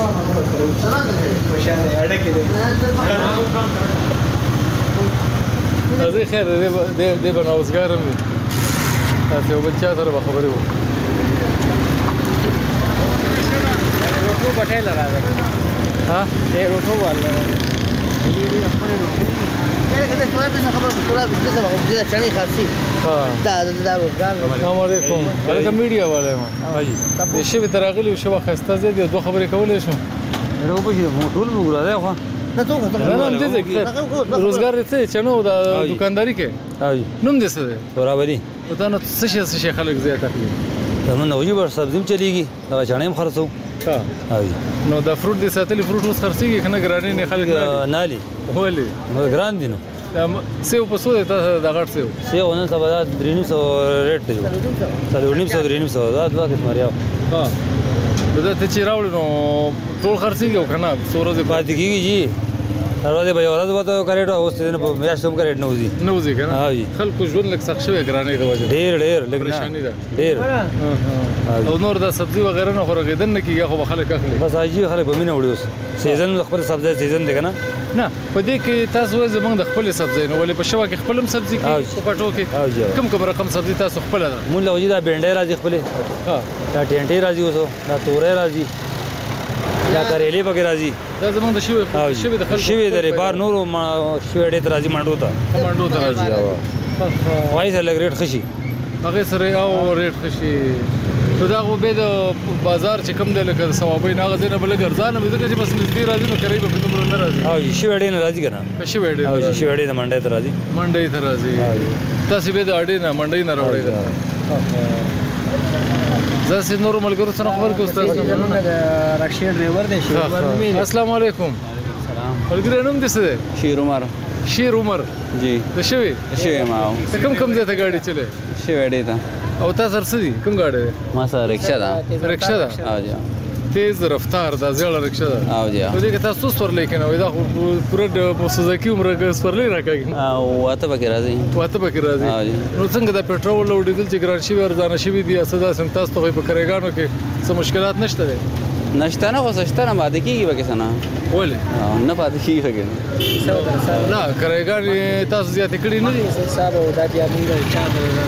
راځئ خیر دی به نوزګار هم وي تاسې یو بل چا سره به خبرې وکړو روټو بټۍ لرا ها دی روټو والا السلام علیکم هلکه میډیا والا یم د شوې ته راغلي یو شوه ښایسته ځای دی دوه خبرې کولی شم ټول به ګورا دی خو نه نه همدې ځای کې روزګار دی څه چې نو د دوکانداري کې نوم دې څه دی برابري او تا نو څه شی څه شی خلک زیات اخلي زمونږ نوجي بر سبزي چلیږي دا چانه هم خرڅو ها نو دا فروټ دې ساتلي فروټ اوس خرڅېږي که نه ګرانې نه خلک نه لي ولې نو ګران دي نو سیو په څو دی تاسو د غټ سیو سیو نن سبا دا درې نیم سوه ریټ دی څلور نیم سوه درې نیم سوه دا دوه قسمه ریاو ها دا ته چې راوړې نو ټول خرڅېږي او که نه څو ورځې پاتې کېږي جي هر ورځ به یو ورځ به ته کریټ اوس دې په میاشت هم کریټ نه وځي نه وځي که نه خلکو ژوند لږ سخت شوی ګرانۍ د وجې ډېر ډېر لږ پریشاني ده ډېر او نور دا سبزي وغیره نه خو رغېدن نه کېږي خو به خلک اخلي بس حاجي خلک به مینه وړي اوس سیزن خپل سبزی سیزن دی که نه نه په دې کې تاسو وایئ زموږ د خپلې سبزۍ نو ولې په شوه کې خپل هم سبزي کېږي په پټو کې کوم کوم رقم سبزي تاسو خپله ده مونږ له وجې دا بینډۍ راځي خپلې دا ټینټۍ راځي اوس دا تورۍ راځي دا کریلې پکې راځي دا زموږ د شوې شوې د خلکو شوې د بار نورو شوې اډې ته راځي مانډو ته مانډو ته راځي وایي سره لږ ریټ ښه شي هغې سره او ریټ ښه شي نو دا خو بیا د بازار چې کوم دی لکه د صوابۍ نه هغه ځای نه به لږ ارزانه وي ځکه چې بس نږدې راځي نو کرۍ به پرې دومره نه راځي او شوې اډې نه راځي که نه شوې اډې شوې اډې د منډۍ ته راځي منډۍ ته راځي تاسې بیا د اډې نه منډۍ نه راوړئ زه سید نورو ملګرو سره خبر کې استاد رکشې ډرایور دی السلام علیکم ملګری نوم دې څه دی شیر عمر شیر عمر جی د شوې شوې ما ته کوم کوم ځای ته ګاډي چلې شوې اډې ته او تا سره څه دي کوم ګاډی دی ما سره رکشه ده رکشه ده او جی تیز رفتار دا زیړه رکشه ده او جی په دې کې تاسو سورلی کنه وای دا خو پوره د سوزاکي عمر سورلی راکاږي او واته پکې راځي واته پکې راځي نو څنګه د پېټرول او ډیزل چې ګران شوي ارزانه شوي دي اساس سم تاسو ته په کرېګانو کې څه مشکلات نشته دي نشته نه خو سشته نه پاتې کېږي به کیسه نه ولې نه پاتې کېږي که نه کرېګانې تاسو زیاتې کړي نه دي صاحب دا بیا موږ چا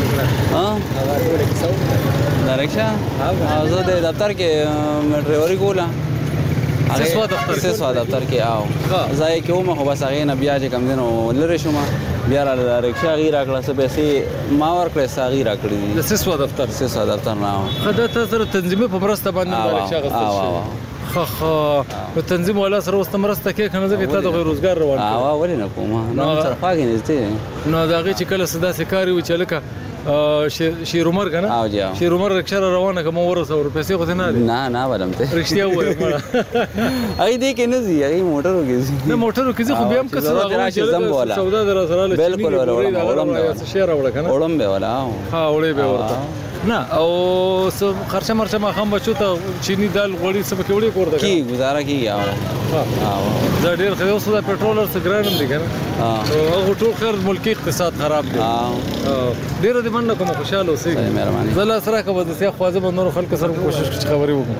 دا رکشه او زه د دفتر کې ډرایوري کوله سسوا دفتر سسوا دفتر کې او ځای کې وم خو بس هغې نه بیا چې کوم دی نو لرې شوم بیا راله رکشه هغې راکړه څه پیسې ما ورکړې څه هغې راکړې دي د سسوا دفتر سسوا دفتر نه ښه دا تا سره تنظیمي په مرسته باندې دا رکشه اخیستل شوې ښه ښه نو تنظیم والا سره اوس ته مرسته کوې که نه ځکه تا د روزګار روان کوې ولې نه کوم نو سره خوا کې نږدې نو د هغې چې کله څه داسې کار وي چې هلکه شیر عمر که نه شیر عمر رکشه را روانه که ما ورسوه پیسې خو ته نه دي نه نه بلم ته رښتیا ووایه مړه هغې دې کې نه ځي هغې موټرو کې ځي نه موټرو کې ځي خو بیا هم که څه سودا در سره له بالکل څه شی راوړه که نه وړم به ولا ها وړې به ورته نه او څه خرچه مرچه ماښام بچو ته چیني دال غوړي څه پکې وړي کور ته کېږي ګزاره کېږي دا ډېر ښه دی اوس دا پېټرول هر څه ګران هم دي که نه هغه ټول خیر ملکي اقتصاد خراب دی ډېره دې مننه کوم خوشحاله اوسئ زه لاس راکړه به د سیاح خوازه به نورو خلکو سره کوشش کړي چې خبرې وکړو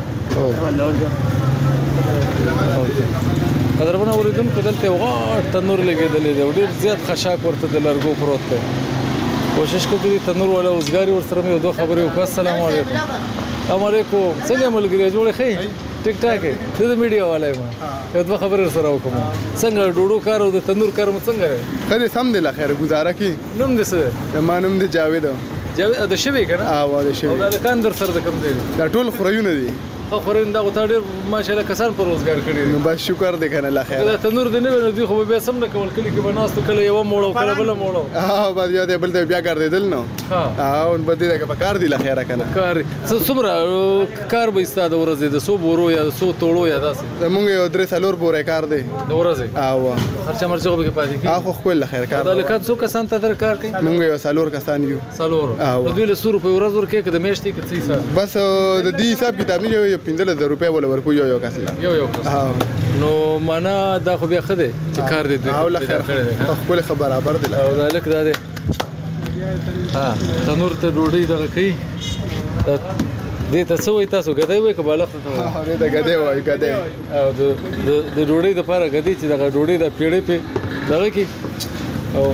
قدرمنو اورېدونکو دلته یو غټ تنور لګېدلی دی او ډېر زیات خشاک ورته د لرګو پروت دی کوشش کوو چې تنور والا اوزګاري ورسره مې یو دوه خبرې وکړو السلام علیکم السلام علیکم څنګه ملګري جوړې ښې ټیک ټاک یې زه د میډیا والا یم یو دوه خبرې ورسره وکړم څنګه ډوډو کار او د تنور کار مو څنګه دی ښه دی سم دی له خیره ګزاره کې نوم دې څه دی زما نوم دی جاوید جاوید د شوې که نه او د شوې او دا دکان در سره د کوم دی دا ټول خورایونه دي خو خورین دا غوته ډېر ماشاءالله کسان په روزګار کړي نو بس شکر دی کنه لا خیر دا تنور دی نه نو دوی خو بیا سم نه کول کلی کې بناستو کله یو موړو کله بل موړو ها بس یو دی بل ته بیا ګرځیدل نو ها او بده دا په کار دی لا خیر کنه کار څومره کار به ستاسو د ورځې د سو بورو یا د سو توړو یا داسې مونږ یو درې څلور بورې کار دی د ورځې او خرچه مرچه به کې پاتې کی اخو خپل خیر کار دا لکه څو کسان ته در کار کوي مونږ یو څلور کسان یو څلور نو دوی له سو روپۍ ورځ ورکې که د میاشتې کې څه حساب بس د دې حساب کتاب نه یو پنځه زره روپۍ ولا ورکو یو یو کس یو یو کس نو معنا دا خو بیا ښه دی چې کار دی او له خیر خپل خبر برابر دی او دا لک دا دی ها تنور ته ډوډۍ دغه کوي دې ته څه وایي تاسو ګدی وایي که بالښت ته وایي دې ته ګدی وایي ګدی او د ډوډۍ دپاره ګدی چې دغه ډوډۍ د پیړۍ پې دغه کړي او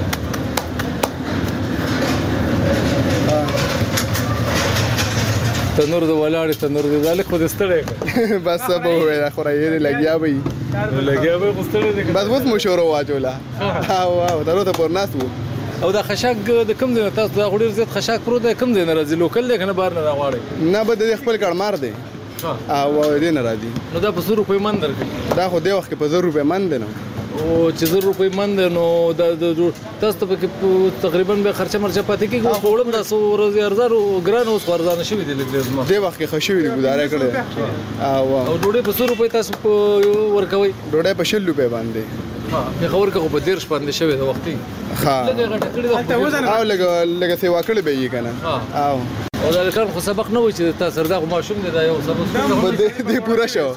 تنور د ولاړې تنور دی دا لږ خو دې ستړی کړه بس څه به ووایي خو رايې لګیا به وي لګیا به یې خو ستړی دی بس اوس مو شروع واچوله او او تنور ته پر ناست وو او دا خشاک د کوم ځای نه تاسو دا خو ډېر زیات خشاک پروت دی کوم ځای نه راځي لوکل دی که نه بهر نه راغواړئ نه به د خپل کړمار دی او دې نه راځي نو دا په څو روپۍ من درکوي دا خو دې وخت کې په زر روپۍ من دی نو او چې زر روپۍ من دی نو دا تاسو ته پکې تقریبا بیا خرچه مرچه پاتې کېږي اوس په وړم دا څو ورځې ارزانه ګران اوس خو ارزانه شوي دي لږ ډېر زما دې وخت کې ښه شوي دي ګزاره کړې او او ډوډۍ په څو روپۍ تاسو ورکوئ ډوډۍ په شل روپۍ باندې پېښور کې خو په دېرش باندې شوې ده وختي او لږه لږه سیوا کړې به یې که نه او او دا هلکان خو سبق نه وایي چې تا سره دا خو ماشوم دی دا یو سبق دې پوره شو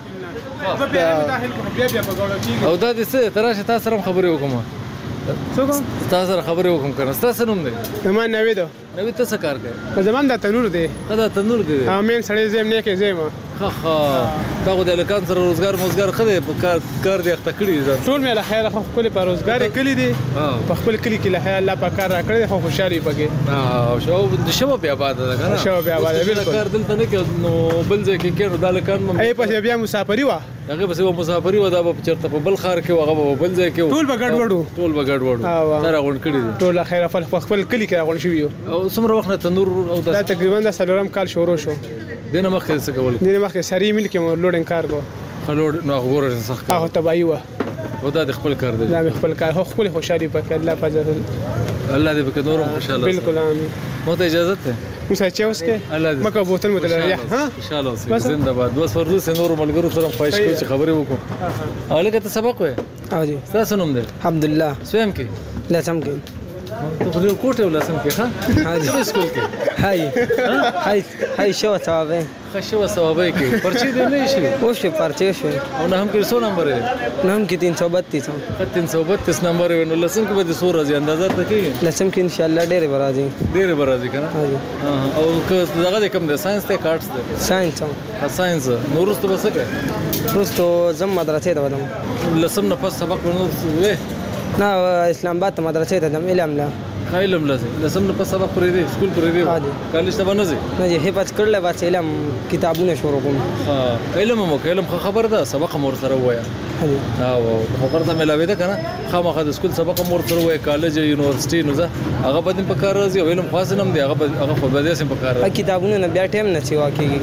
او دا دې څه ته راشه تا سره هم خبرې وکړم څوک ستا سره خبرې وکړم که نه ستا څه نوم دی زما نوید دی نوید ته څه کار کوې زما دا تنور دی دا تنور دی او مین سړی زه یم نیکی زه یم ښه ښه تا خو د هلکان سره روزګار موزګار ښه دی په کار دې اخته کړي دي ټول مې له خیره خو ښکلې په روزګار یې کلي دي په خپل کلي کې له خیره الله په کار را کړی دی خو خوشحال وي پکې او د شبه بیا آباده ده که نه شبه بیا آباده بالکل کار دلته نه کوي نو بل ځای کې کوي نو دا هلکان ای پسې بیا مسافري وه هغې پسې به مسافري وه دا به چېرته په بل ښار کې وه هغه به بل ځای کې وه ټول به ګډوډ وو ټول به ګډوډ وو تا راغونډ کړي دي ټول خیره په خپل کلي کې راغونډ شوي یو او څومره وخت نه تنور او دا تقریبا د څلورم کال شروع شو دې نه مخکې څه کول دې نه مخکې سري میل کې مو لوډینګ کار کو ښه لوډ نو هغه ګوره سخت کار هغه تباهي وه او دا د خپل کار دی دا مې خپل کار خو خپلې خوشحالي پکې الله فضل الله دې پکې نور هم خوشحاله بالکل امين مو ته اجازه ده موسی چې اوس کې الله دې مکه بوتل متل یا ها خوشحاله اوسې زنده باد بس فرض سه نور ملګرو سره خواهش کوم چې خبرې وکړو او لکه ته سبق وې او جی تاسو نوم دی عبدالله سویم کې لسم کې ته خو کوټه ولسم کې ها ها جی سکول کې هاي هاي هاي شو ثوابه خشوه ثوابه کې پرچې دې نه شي او شو پرچې شو او نه هم کې څو نمبر دی نام کې تین سو بتیس تین سو بتیس نمبر ونو لسم کې به د سور راځي اندازه ته کې لسم کې ان شاء الله ډېر برازي ډېر برازي کنه او که دغه کم دی ساينس ته کارټس دی ساينس ساينس نورست به څه کوي نورست زم مدرسې ته ودم لسم نه پس سبق ورنو وې نه اسلام آباد ته مدرسې ته دم علم لا علم لازم لسم نه پس سبق پرې دی سکول پرې دی کالج ته باندې نه یې حفظ کړل بس علم کتابونه شروع کوم ها علم مو علم خبر ده سبق مور سره وایا ها او خبر ته ملاوي ده کنه خامخا د سکول سبق مور سره وایا کالج یونیورسيټي نو زه هغه بدن په کار راځي علم خاص نم دی هغه هغه په بده سم په کار راځي کتابونه نه بیا ټیم نه سیوا کیږي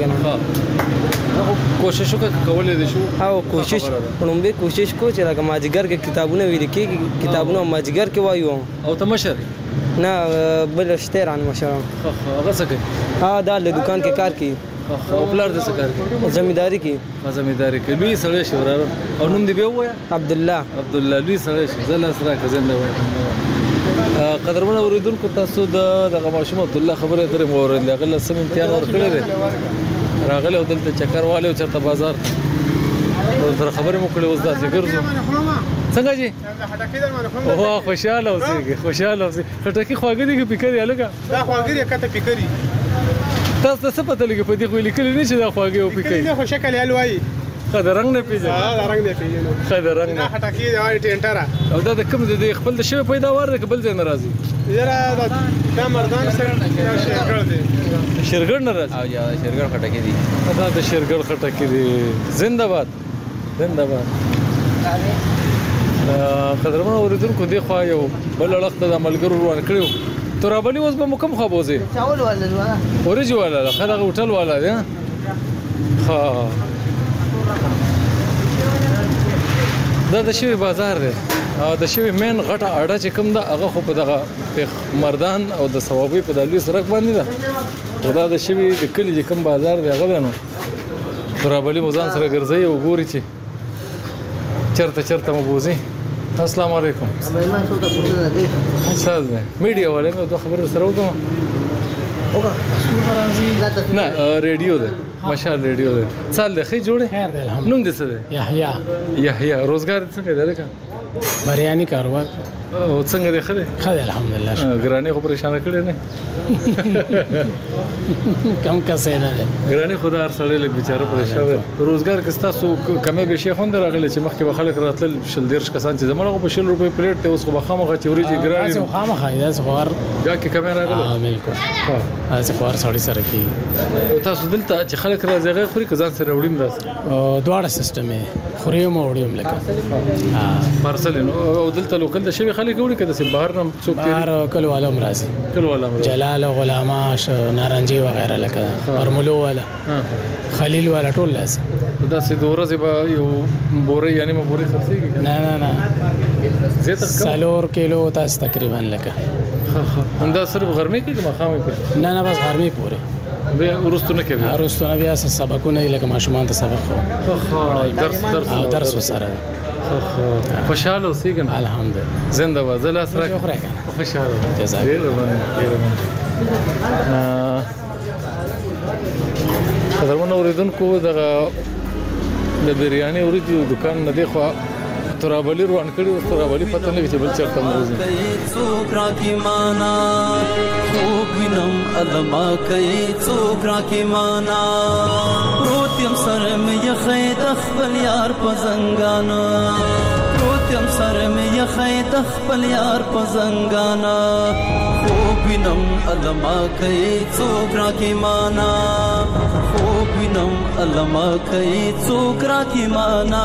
کنه کوشش وکړه کولای دي شو او کوشش کوم به کوشش کو چې راګه ماجګر کې کتابونه ویل کیږي کتابونه ماجګر کې وایو او تمشر نه بل شتران مشرم هغه څه کوي ها دا له دکان کې کار کوي او پلار د څه کار کوي زمینداری کوي زمینداری کوي لوی سره شورا او نوم دی به وایا عبد الله عبد الله لوی سره زله سره کزنده وای قدرمن اوریدونکو تاسو د دغه ماشوم عبد الله خبره درې مورل دغه سم امتحان ورکړل دي راغله دلته چکر والے چرته بازار تر خبرې مو کړې اوس داسې ګرځو څنګه جی اوه خوشاله اوسې خوشاله اوسې خټکی خواږه دي کې پیکري الګا دا خواږه دي کته پیکري تاسو څه پته لګي په دې خو لیکل نه شي دا خواږه او پیکري دا خو شکل حلوای خدای رنگ نه پیژنه ها دا رنگ نه پیژنه خدای رنگ نه خټکی دی ټینټرا او دا د کوم د خپل د شوی پیداوار دی قبل ځای ناراضي یاره دا مردان سره شیرګړ دی شیرګړ ناراضي او یا شیرګړ خټکی دی دا د شیرګړ خټکی دی زنده باد زنده باد قدرمن اوریدونکو دی خو یو بل لړخت د عملګرو روان کړو ترابلی اوس به مکم خو بوزي چاول ولا ولا اوريجي ولا خدغه هوټل ولا دی ها دا د شوی بازار دی او د شوی مین غټه اړه چې کوم ده هغه خو په دغه مردان او د ثوابي په دالوي سرک باندې ده دا د شوی د کلی چې کوم بازار دی هغه ده نو ترابلی مزان سره ګرځي او ګوري چې چرته چرته مبوزي السلام علیکم استاد میډیا والے مې دوه خبرې سره وکم نه ریډیو ده مشال ریډیو ده سال ده خې جوړه خیر ده الحمد نوم دې څه ده یحیی یحیی روزګار څنګه ده کا بریانی کاروبار او څنګه ده خله خله الحمدلله ګرانی خو پریشان کړي نه کم کسه نه ګرانی خدا هر سړی له بیچاره پریشان روزګار کې تاسو کمه به شي خوند راغلی چې مخکې خلک راتل شل دیرش کسان چې زموږ په شل روپے پلیټ ته اوس خو خامخا چوري چې ګرانی تاسو خامخا داس خور دا کې کمه راغلی ها بالکل ها تاسو خور سړی سره کې تاسو دلته چې خلک راځي غیر خوري کزان سره وړیم داس دواړه سیستم خوري مو وړیم لکه ها پارسل او دلته لوکل د شوی خلک وړي کده سي بهر نم څوک بهر کلو والا مرازي کلو والا جلال غلاماش نارنجي وغيرها لکه ارملو والا خلیل والا ټول لازم دا سي دورزه به یو بوري یعنی مو بوري خرڅيږي نه نه نه زه تک سالور کیلو تاسو تقریبا لکه انده صرف غرمه کې مخامه کې نه نه بس غرمه پوره بیا ورستونه کې بیا ورستونه بیا سبقونه لکه ماشومان ته سبق خو درس درس درس وسره خوشاله اوسېږم الحمدلله زنده باد زلا سره خوشاله جزاک الله قدرمن اوریدونکو دغه د بریاني اوریدو دکان نه دی خو ترابلی روان کړي او ترابلی پته نه چې بل چرته موزي څوک راکی معنا خوب وینم علما کوي څوک راکی معنا روتیم سره مې یخې د خپل یار په زنګانا روتیم سره مې یخې د خپل یار په زنګانا خوب وینم علما کوي څوک راکی معنا خوب وینم علما کوي څوک راکی معنا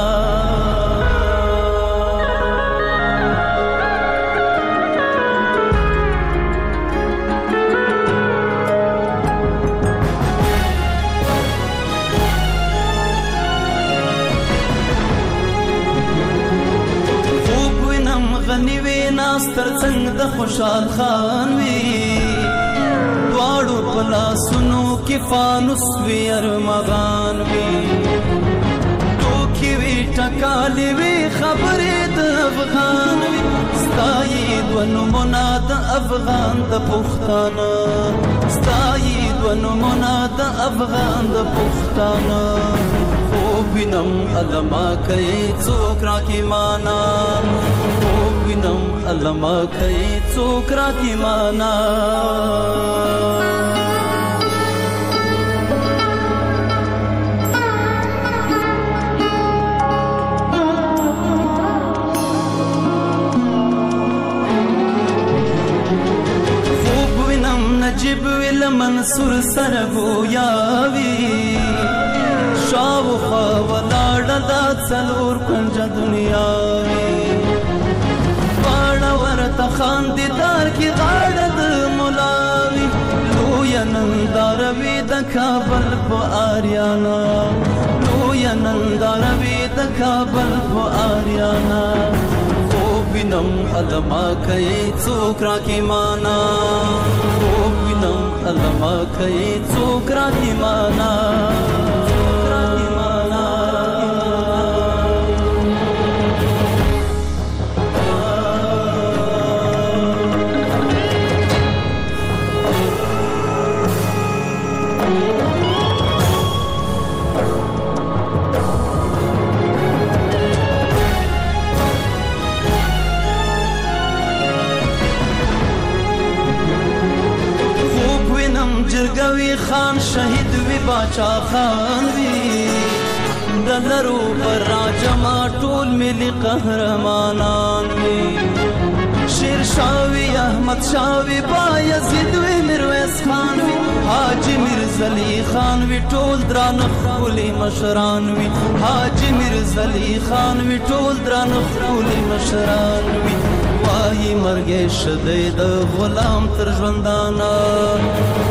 ستر څنګه د خوشحال خان وی واړو پلا سنو کې فانوس وی ارمغان وی ټوکی وی ټکالې وی خبرې د افغان وی ستاید ونو مناد افغان د پښتانه ستاید ونو مناد افغان د پښتانه وینم علما کوي څوک راکی معنا وینم علما کوي څوک راکی معنا خوب وینم نجیب ویل منصور سره گویاوی شاوخوا ولاړه دا څلور کنجه دنیا وي واړه ورته خاندیدار کې غاړه د ملا وي لویه ننداره وي د کابل په آریانا لویه ننداره وي د کابل په آریانا خوب وینم علما کوي څوک راکی معنا خوب وینم علما کوي څوک راکی معنا جرګوي خان شهید وی باچا خان وی دلرو پر راجما ټول ملي قهرمانان وی شیر شاوی احمد شاوی بایزید وی میرویس خان وی حاجی میرزلی خان وی ټول دران خولي مشران وی حاجی میرزلی خان وی ټول دران خولي مشران وی واهي مرګ شدید غلام تر ژوندانا واهي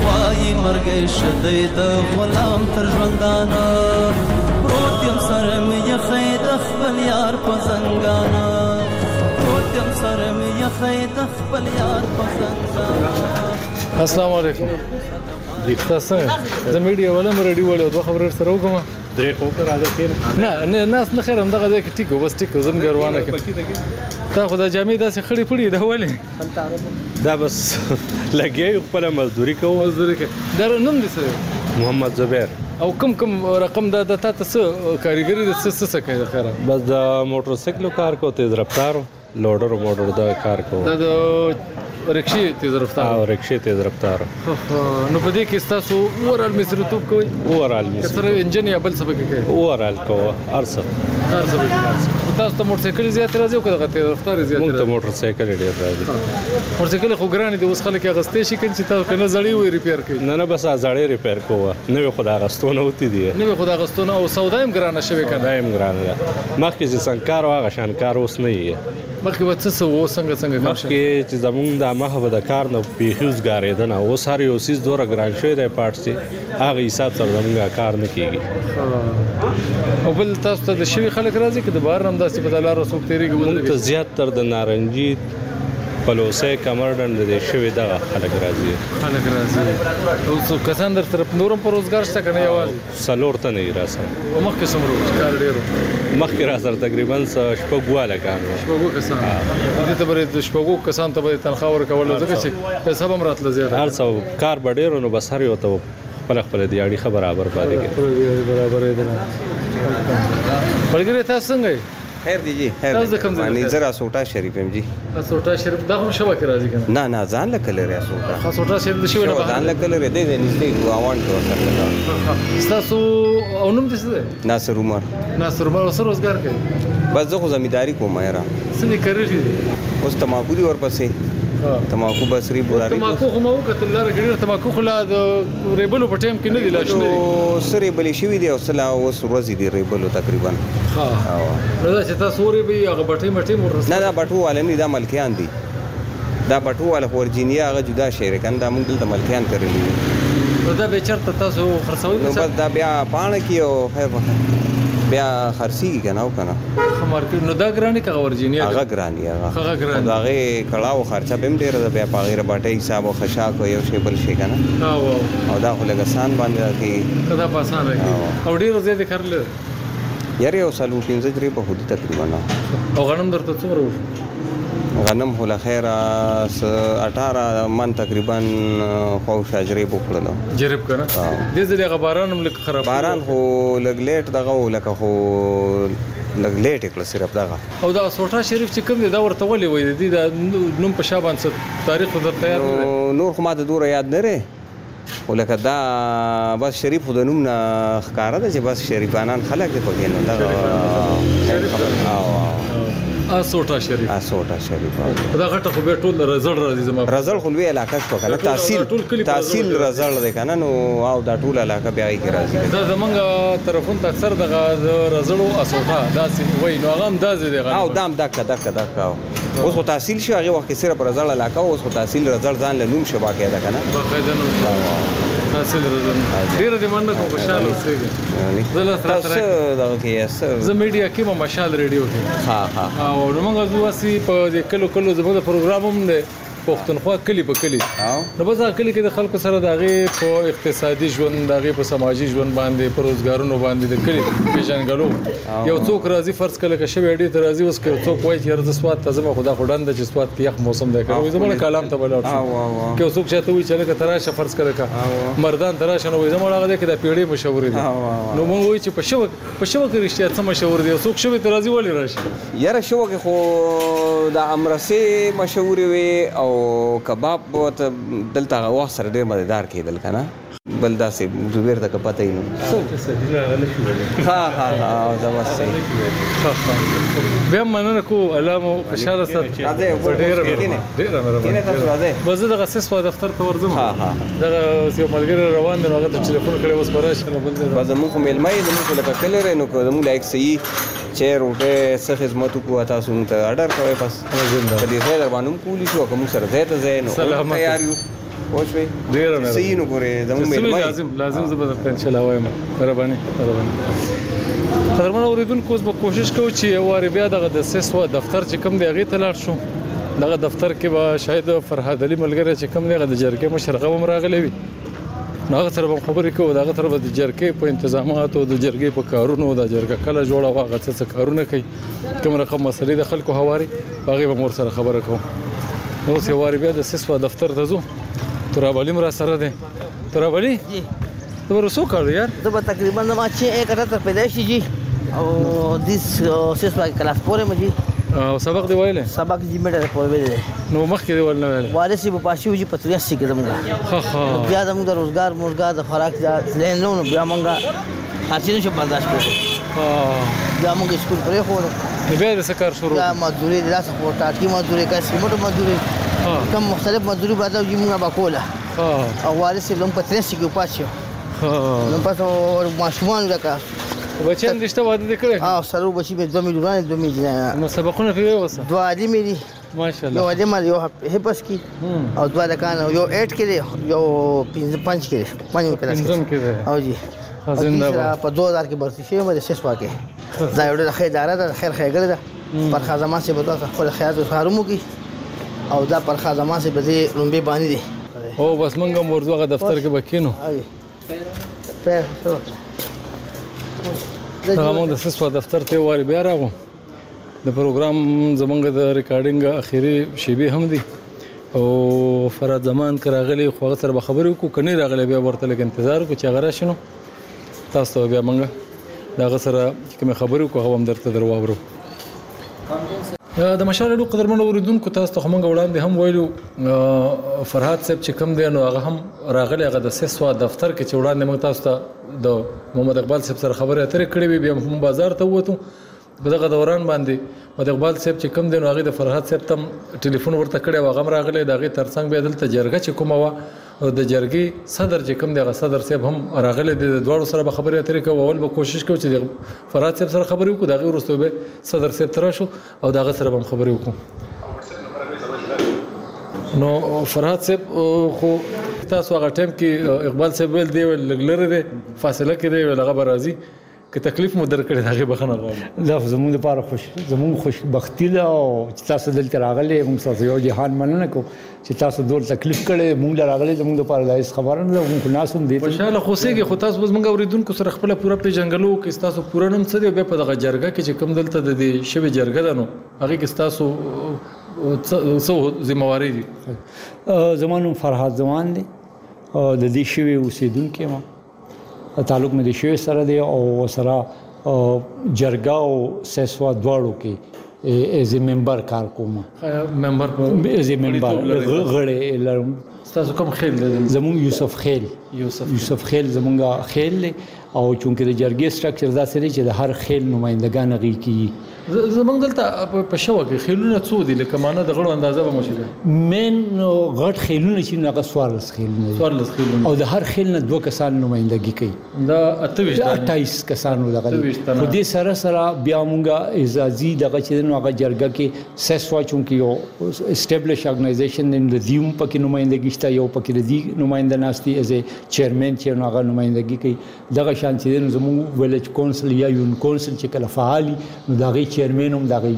مرګي شدې د غلام تر ژوندانه پروت یم سره مې یخې د خپل یار په زنګانه پروت یم سره مې یخې د خپل یار په زنګانه. السلام علیکم. تاسو زه میډیا ولا مې ریډیو ولا دوه خبرې سره وکم درې خو پر راځي کین نه نه ناس نه خیر هم دغه ځای کې ټیکو بس ټیکو زم ګروانه کې تا خو د جامې داسې خړې پړې ده ولې دا بس لګي خپل مزدوري کوو مزدوري کوي. دا نوم دې څه محمد زبیر. او کم کم رقم دا د تاسو څه کاریګری د څه څه کوي خیره؟ بس د موټر سایکل کار کو تیز رفتار لوډر موټر دا کار کو دا د رکشې تیز رفتار او رکشې تیز رفتار. نو په دې کې تاسو اورال مصرتوب کوي؟ اورال مصرتوب سره انجن یا بل څه به کوي؟ اورال کو ارسه ارسه به تاسو ته موټر سایکل زیات راځي او کله تیز رفتار زیات راځي؟ موږ ته موټر سایکل ډیر راځي. موټر سایکل خو ګران دي اوس خلک اغستې شي کنه چې تاسو کنه زړی وي ریپیر کوي؟ نه نه بس زړی ریپیر کوه نو خدا غستونه وتی دي نو خدا غستونه او سودا هم ګرانه شوی کنه دایم ګرانه مخکې چې څنګه هغه شانکار اوس نه یې مخکې وڅ څه و څنګه څنګه مخکې چې زمونږ د مخه د کار نه پیخوز غاریدنه اوس هر یو سیس دوره ګران شوی دی پارت سي هغه حساب سره زمونږ کار نه کیږي. او بل تاسو ته د شوی خلک راځي چې د بهر هم داسې په دلار رسوب تیریږي موږ ته زیات تر د نارنجي پلوسه کمرډن د شوی دغه خلک راځي خلک راځي. او څو کسان در طرف نورم پر روزګار شته کنه یوازې سلور ته نه راسه او مخکې سمرو کار ډیرو مخکې را سره تقریبا شپږواله کار شپږو کسان دې ته بری د شپږو کسان ته به تنخواه ورکول ځکه چې پیسې هم راتله زیات هر څو کار بډیرو نو بس هر یو ته خپل خپل دی اړي برابر پاتې کېږي برابر دی. بلګری تاسو څنګه خیر دی جی خیر باندې زرا سوټا شریف ایم جی سوټا شریف دا هم شوه کې راځي کنه نه نه ځان لکه لري سوټا خاص سوټا شریف د شوه نه ځان لکه لري دی نږدې غواړم ته سره تاسو او نوم دې څه دی؟ ناصر عمر. ناصر عمر سره روزګار کوي؟ بس زه خو زمینداری کوم یاره څه کوي؟ اوس تماکو دی ورپسې تماکو بسری بوراری تماکو خو مو کتل لاره ګډیر تماکو خلا د ریبلو په ټیم کې نه دی لاشنه او سره بلې شوی دی او سلا اوس ورځ دی ریبلو تقریبا ها نو دا چې تاسو ورې به هغه بټې مټې ورسره نه دا بټو والے نه دا ملکیان دي دا بټو والے ورجینیا هغه جدا شهر کنه دا موږ دلته ملکیان ترلې نو دا به چرته تاسو خرڅوي نو بس دا بیا پانه کیو خیر بیا خرسي کنه او کنه مارکیټ نو دا ګرانی کا ورجینیا هغه ګرانی هغه هغه ګرانی دا هغه کړهو خرچه بهم ډیر ده بیا پاغیر باټي حساب او خشاک یو شی بل شي کنه او او دا خو لګ سان باندې کی کدا پاسان راکی او ډیر زیات کړل یاره یو سالو پنځه درې په هدي تقریبا او غنم درته څومره غنم هو لخيره اٹھارہ من تقریبا خو شاجري بوکړلو جرب کنه دې ځلې غباران هم لک خراب باران خو لګ لیټ دغه لکه خو لګ لیټ کړل صرف دغه او دا سوټا شریف چې کوم دی دا ورته ولې وای دی دا نوم په شابان څه تاریخ در تیار نور خو ما ته دوره یاد نه لري ولکه دا بس شریف د نوم نه ښکارا ده چې بس شریفانان خلک دې پکې نو دا او اسوټا شریف اسوټا شریف دا غټه خو به ټول رزل راځي زما رزل خو لوی علاقه شو کنه تحصیل تحصیل رزل ده کنه نو او دا ټول علاقه بیا یې راځي دا زمونږ طرفون ته اکثر دغه رزلو اسوټا دا سی وای نو هغه هم دا زی دی او دام دک دک دک اوس خو تحصیل شو هغه وخت صرف رزل علاقه اوس خو تحصیل رزل ځان له نوم شبا کېده کنه باقاعده نو تحصیل رزل ډیر دې مننه کوم خوشاله اوسئ زله تاسو دا کې اثر زه میډیا کې ما مشال ریډیو کې ها ها او موږ زواسي په کلو کلو زموږ پروګرام هم نه پښتونخوا کلی په کلی نو بس کلی کې د خلکو سره دغه په اقتصادي ژوند دغه په سماجی ژوند باندې په روزګارونو باندې د کلی پیژنګلو یو څوک راځي فرض کله کې شوی ډی ته راځي اوس کې څوک وایي چې رز سواد ته زما خدا خدان د چې سواد کې یخ موسم دی کوي زما کلام ته بلاو کې څوک چې ته وایي چې لکه تراشه فرض کړه کا مردان تراشه نو زما هغه د کې د پیړې مشورې دي نو مونږ وایي چې په شو په شو کې رښتیا څه مشور دي څوک شوی ته راځي ولې راشي یاره شو کې خو د امرسه مشورې وي او کباب وته دلته هغه سره ډېر مزیدار کېدل کنه بل داسې زبیر ته پته یې نو ها ها ها دا واسه بیا مننه کو علامه خوشاله سره ډېر ډېر مهرباني بس دغه سیس په دفتر ته ورځم ها ها دغه یو ملګری روان دی هغه ته ټلیفون کړی اوس براشه نو بل بس موږ مېلمه یې موږ لکه کلر نو کوم لایک صحیح چیر وټه څه خدمت کو تاسو ته آرډر کوي بس دې ځای باندې کولی شو کوم سره زه ته زه نو تیار یو اوس وی ډیر نه سینو ګورې زموږ مېلمه لازم لازم زبر ته ان شاء الله وایم مهرباني مهرباني قدرمن اوریدونکو اوس به کوشش کوو چې یو واري بیا دغه د سیسوا دفتر چې کوم دی هغه ته لاړ شو دغه دفتر کې به شاید فرهاد علي ملګری چې کوم دی هغه د جرګې مشر هغه هم راغلی وي نو هغه سره به خبرې کوو دغه سره به د جرګې په انتظاماتو د جرګې په کارونو د جرګه کله جوړه هغه څه څه کارونه کوي کوم رقم مسلې د خلکو هواري هغه به مور سره خبره کوو نو اوس یو واري بیا د سیسوا دفتر ته ځو تراب علي را سره دی تراب علي ته ورسو کړو یار زه به تقریبا ما چې یک اٹھتر پیدایشي جی او دیس سیسوا کلاس پورې مجي او سبق دی ویلې سبق جی میټه پورې ویلې نو مخکې دی ولنه ویلې وارث په پاشو جی پتریاسي کې زموږه ها ها بیا زموږ د روزګار موزګار د خوراک ځین نو بیا مونږه هڅې نشو برداشت کړو ها بیا مونږ سکول پرې خو بیا د سکار شروع بیا مزدوري د لاسه پورټا کی مزدوري کا سیمټو مزدوري کوم مختلف مزدوري بعد جی مونږه باکوله ها او وارث لوم پتریاسي کې پاتشو ها نو پاتو ماشومان راکا بچیان رشتہ واده کړی اه سره بچی به دوه میلیون دوه میلیون نو سبقونه پیوي وسه دوه علی ملي ماشاءالله یو علی مال یو هپس کی او دوه دکان یو اټ کې دی یو پنځه پنځه کې پنځه په لاس کې او جی زنده په دوه هزار کې برسي شي مې سیس واکه دا یو د خیر اداره ده خیر خیګل ده پر خدمات سے بتا خپل خیرات وسارمو کی او دا پر خدمات سے به لومبي باندې دي او بس منګه مرزوغه دفتر کې بکینو په هغه مو د سیسوا دفتر ته واري بیا راغو د پروګرام زمونږ د ریکارډینګ اخیری شیبه هم دي او فراد زمان کراغلی خو هغه سره خبرې کو کني راغلی بیا ورته لګ انتظار کو چې هغه راشنو تاسو بیا منګه دا سره کوم خبرې کو هم درته درواورو د مشالو قدرمن اوریدونکو تاسو ته موږ وړاندې هم ویلو فرهاد صاحب چې کوم دی نو هغه هم راغلی هغه د سیسوا دفتر کې چې وړاندې موږ تاسو ته د محمد اقبال صاحب سره خبرې اترې کړې وي بیا هم بازار ته ووتو په دغه دوران باندې محمد اقبال صاحب چې کوم دی نو هغه د فرهاد صاحب ته ټلیفون ورته کړی و هغه راغلی د هغه ترڅنګ بیا دلته جرګه چې کومه و او د جرګې صدر چې کوم دی هغه صدر صاحب هم راغلی د دوړو سره به خبرې اترې کوو اول به کوشش کوو چې فرهاد صاحب سره خبرې وکړو دغه وروسته به صدر صاحب تر شو او دغه سره به خبرې وکړو نو فرهاد صاحب خو تاسو هغه ټیم کې اقبال صاحب ویل دی لګلره دی فاصله کې دی هغه برازي که تکلیف مو درکړی هغه بخنه غواړم دا زموږ لپاره خوش زموږ خوشبختی ده او چې تاسو دلته راغلي موږ تاسو یو جهان مننه کو چې تاسو ډول تکلیف کړي موږ راغلي زموږ لپاره د هیڅ خبره نه موږ ناسوم دي خوشاله خوسيږي خو تاسو موږ اوریدونکو سره خپل پوره پیژنګلو کې تاسو پوره نوم څه دی په دغه جرګه کې چې کوم دلته د دې شوی جرګه ده نو هغه کې تاسو څه ذمہواری دي زمونږ فرهاد زمان دي د دې شوی اوسیدونکو ما تعلق مې د شوی سره دی او سره جرګه او سیسوا دواړو کې ایز ممبر کار کوم ممبر ایز ممبر غړې لرم تاسو کوم خیل زمون یوسف خیل یوسف یوسف خیل زمونږه خیل او چونکې د جرګې سټرکچر دا سره چې د هر خیل نمائندگان غي کی زمونږ دلته په شوه کې خیلونه څو دي لکه معنی د غړو اندازه به مشکل مین غټ خیلونه چې هغه سوارلس خیلونه سوارلس خیلونه او د هر خیل نه دوه کسان نمائندګي کوي دا اته اټایس کسانو دغه خو دې سره سره بیا مونږه اعزازي دغه چې نو هغه جرګه کې سیسوا چونکې یو اسټابلیش ارګنایزیشن ان د دیوم پکې نمائندګي شته یو پکې د دی نماینده ناشتي ایز چیرمن چې نو هغه نمائندګي کوي دغه شان چې زموږ ویلج کونسل یا یون کونسل چې کله فعالي نو دغه چیرمن هم دغه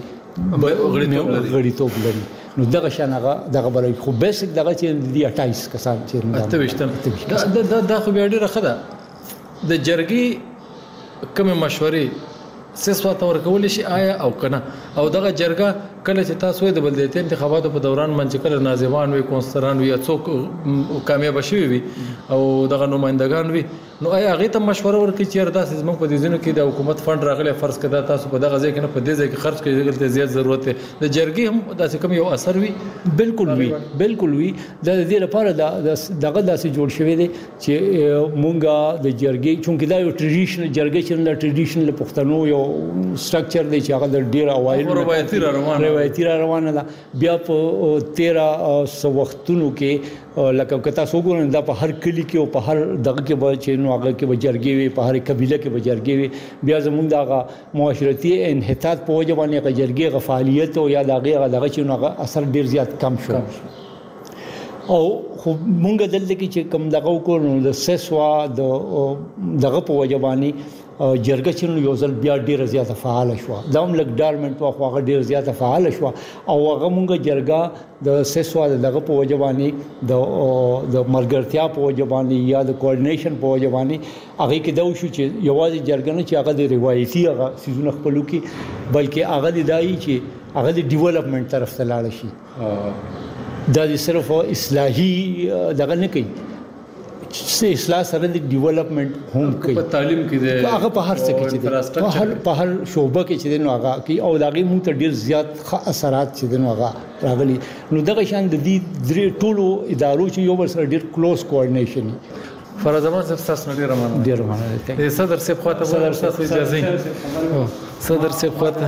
جرګې غړیتوب لري نو دغه شان هغه دغه برای خو بیسیک دغه چې دی اټایس کسان چې اته وشتم دا دا خو بیا ډیره خده د جرګې کوم مشورې سیسوا ته ورکول شي آیا او کنه او دغه جرګه کله چې تاسو د بلدیت انتخاباتو په دوران منځ کله ناظمان وي کونسلران وي څوک کامیاب شوي وي او دغه نمائندگان وي نو آیا هغه ته مشوره ورکړي چې اردا زموږ په دې ځینو کې د حکومت فند راغلی فرض کړه تاسو په دغه ځای کې نه په دې ځای کې خرج کړئ دغه زیات ضرورت دی د جرګې هم داسې کوم یو اثر وي بالکل وي بالکل وي د دې لپاره دغه داسې جوړ شوی دی چې مونږه د جرګې چونکې دا یو ټریډیشنل جرګې چې د ټریډیشنل پښتنو یو سټرکچر دی چې هغه د ډیر اوایل روایتي را روانه روایتي را روانه ده بیا په تیرا سو وختونو کې لکه کتا سو ګورن دا په هر کلی کې او په هر دغه کې به چې نو هغه کې به جرګې وي په هر قبيله کې به جرګې وي بیا زموږ دغه معاشرتي انحطاط په وجه باندې هغه جرګې غفالیت او یا دغه دغه چې نو هغه اثر ډیر زیات کم شو او خو مونږ دلته کې چې کوم دغه وکړو د سسوا د دغه په وجبانی جرګه چې یو ځل بیا ډیره زیاته فعال شو دا هم لګ ډارمنټ واخ هغه ډیره زیاته فعال شو او هغه مونږ جرګه د سسوا دغه په وجبانی د د مرګرتیا په وجبانی یا د کوارډینیشن په وجبانی هغه کې دا شو چې یوازې جرګه نه چې هغه د روایتي هغه سيزونه خپلو کې بلکې هغه د دای چې هغه د ډیولپمنٹ طرف ته لاړ شي دا صرف اصلاحي دغه نه کوي چې اصلاح سره د ډیولپمنٹ هم کوي په تعلیم کې د هغه په هر څه کې چې په هر په هر شوبه کې چې نو هغه کې او دغه مو ته ډیر زیات ښه اثرات چې نو هغه راغلي نو دغه شان د دې درې ټولو ادارو چې یو بل سره ډیر کلوز کوارډینیشن فرض زمان صاحب تاسو ډیر مننه ډیر مننه د صدر صاحب خواته صدر تاسو اجازه صدر صاحب خواته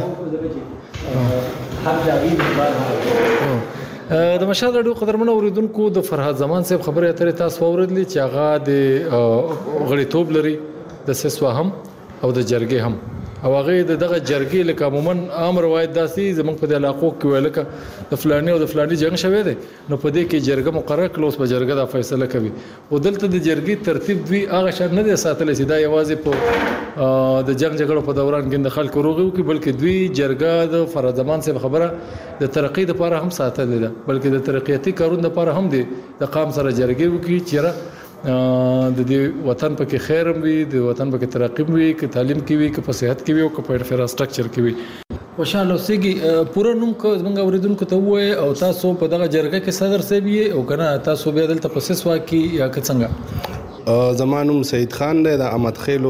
هر ځای د مشال راډیو قدرمن اوریدونکو د فرهاد زمان صاحب خبره اترې تاسو اوریدلې چې هغه د غړیتوب لري د سسوا هم او د جرګې هم او هغه د دغه جرګې لکه عموما عام روایت داسي زمونږ په علاقو کې ویل ک د فلاني او د فلاني جنگ شوه دی نو په دې کې جرګه مقرر کړو اوس په جرګه د فیصله کوي او دلته د جرګې ترتیب دوی هغه شان نه دی ساتل چې دا یوازې په د جنگ جګړو په دوران کې د خلکو روغو کې بلکې دوی جرګه د فرهاد زمان صاحب خبره د ترقی لپاره هم ساتل دي بلکې د ترقیاتي کارونو لپاره هم دي د قام سره جرګې وکړي چې د دې وطن پکې خیر وي د وطن پکې ترقی وي ک تعلیم کې وي ک په صحت کې وي او ک په انفراستراکچر کې وي خوشاله اوسېږي پوره نوم کو زمونږ اوریدونکو ته وای او تاسو په دغه جرګه کې صدر صاحب یې او کنه تاسو به دلته په سسوا کې یا څنګه زمانوم سید خان دی د احمد خیلو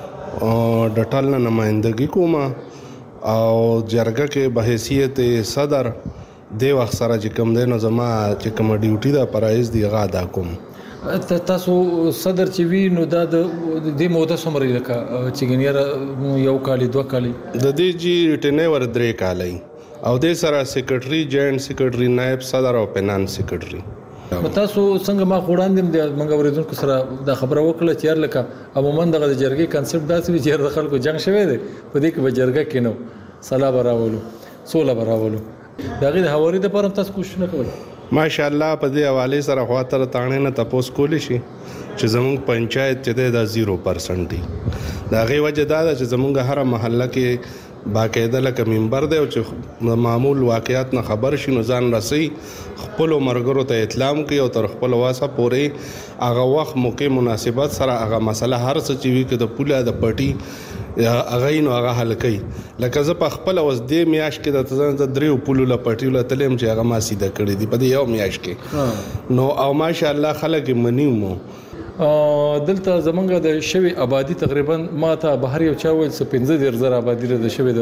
د ټال نمائندګي کومه او جرګه کې به حیثیت صدر دی وخت سره چې کوم دی نو زما چې کوم ډیوټي دا پرایز دی غا دا کوم تاسو صدر چې وی نو دا د دې موده سمري لکه چې ګنیر یو کال دوه کال د دې جی ټنې ور درې کالای او د سره سیکریټري جوائنټ سیکریټري نائب صدر او فینانس سیکریټري تاسو څنګه ما خوړاندم د منګ اوریدونکو سره دا خبره وکړه چې ير لکه عموما دغه جرګې کنسپټ داسې وي چې د خلکو جنگ شوه دی په دې کې به جرګه کینو صلاح براولو سوله براولو دا غي د حواري د پرم تاسو کوښښ نه کوئ ماشاءالله په دې حواله سره خاطر تانه نه تاسو کولی شي چې زموږ پنچایت چې دا زیرو پرسنټ دی دا غي وجه دا چې زموږ هر محله کې باقاعده لکه منبر دی او چې معمول واقعیت نه خبر شي نو ځان رسي خپل مرګرو ته اطلاع کوي او تر خپل واسه پورې هغه وخت موقع مناسبت سره هغه مسله هر څه چې وی کې د پوله د پټي هغه نو هغه حل کوي لکه زه په خپل اوس دې میاش کې د تزان د دریو پولو لا پټیو لا تلم چې هغه ما سیده کړی دی په دې یو میاش کې نو او ماشاءالله خلک منیمو دلته زمونږ د شوی آبادی تقریبا ما ته بهر یو چا ویل څه پنځه ډیر زره آبادی د شوی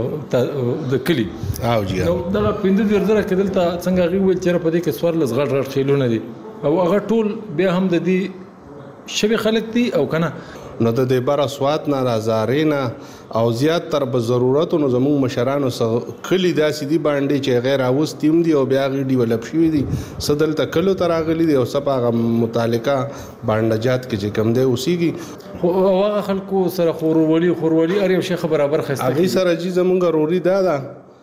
د د کلی او جی نو دا پنځه ډیر زره کې دلته څنګه غي ویل چې په دې کې سوار لږ غړ غړ خېلونه دي او هغه ټول بیا هم د دې شوی خلک دي او کنه نو د دې بار اسوات نه رازارینا او زیات تر به ضرورت نو زموږ مشرانو سره کلی داسې دي باندې چې غیر اوستیم دي او بیا غي ډیولپ شوی دي صدل تکلو تراغلی دي او سپاغه متعلقه باندجات کې چې کم دی اوسېږي خو هغه خلکو سره خورولي خورولي ار یو شی برابر خسته هغه سره چې زمونږ روري دا ده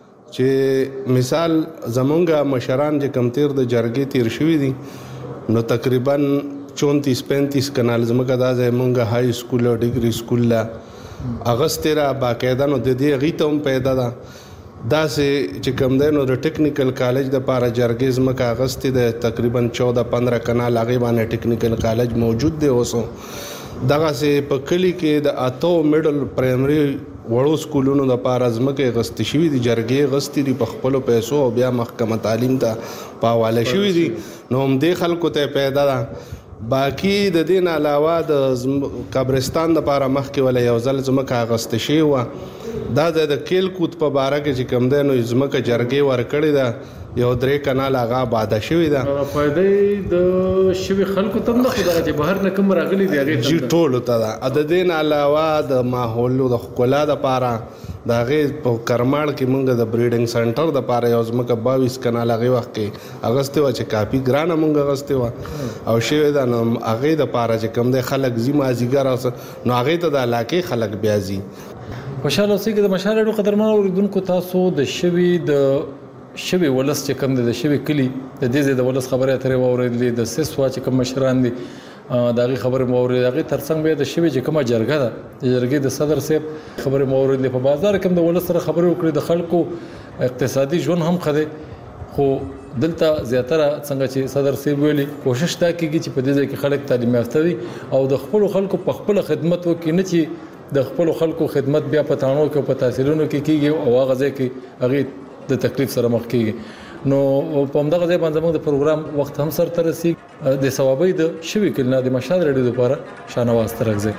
چې مثال زمونږ مشران چې کم تیر د جرګې تیر شوی دي نو تقریبا چونتیس پینتیس کنال زمکه دا زمونږ های سکول او ډیګري سکول لا اغسترا باقاعده نو د دې غیته هم پیدا ده دا سه چې کوم دی نو د ټیکنیکل کالج د پاره جرګیز مکه اغست د تقریبا چودہ پندرہ کنال هغه باندې ټیکنیکل کالج موجود دی اوسو دغه سه په کلی کې د اتو میډل پرایمري وړو سکولونو د پاره زمکه غست شوی دی جرګې غستی دی په خپل پیسو او بیا محکمه تعلیم ته پاواله شوی دی نو هم د خلکو ته پیدا ده باقی د دین علاوه د قبرستان د پاره مخ کې ولا یو ځل زمکه غست شي و دا د کېل کوت په باره کې چې کم ده نو زمکه جرګې ور کړی دا یو درې کنال هغه باده شوی دا فائدې د شوی خلکو تم نه خدای چې بهر نه کوم راغلي دی هغه جی ټول ته دا د دین علاوه د ماحول د خلا د پاره دا غي په کرماړ کې مونږ د بریډینګ سنټر د پاره یو زمکه باویس کنال هغه وخت کې اغسته و چې کافي ګرانه مونږ اغسته و او شوی دا نو هغه د پاره چې کم ده خلک زیما زیګر نو هغه ته د علاقې خلک بیازي خوشاله اوسئ د مشال اډو قدرمن اوریدونکو تاسو د شوی د شوی ولس چې کوم د شوی کلی د دې د ولس خبره اترې واورېدلې د سیسوا چې کوم مشران دي داغي خبره مورید داغي ترڅنګ به د شوی چې کومه جرګه ده د جرګې د صدر صاحب خبره مورید په بازار کې د ولس سره خبرې وکړي د خلکو اقتصادي ژوند هم خده خو دلته زیاتره څنګه چې صدر صاحب ویلي کوشش تا کیږي چې په دې ځای کې خلک تعلیم یافته وي او د خپل خلکو په خپل خدمت وکړي نه چې د خپل خلکو خدمت بیا په تانو کې په تحصیلونو کې کیږي او هغه ځای کې هغه د تکلیف سره مخ کیږي نو په همدغه ځای باندې موږ د پروګرام وخت هم سره ترسي د ثوابي د شوی کلنا د مشال رډیو لپاره شانواز ترغزه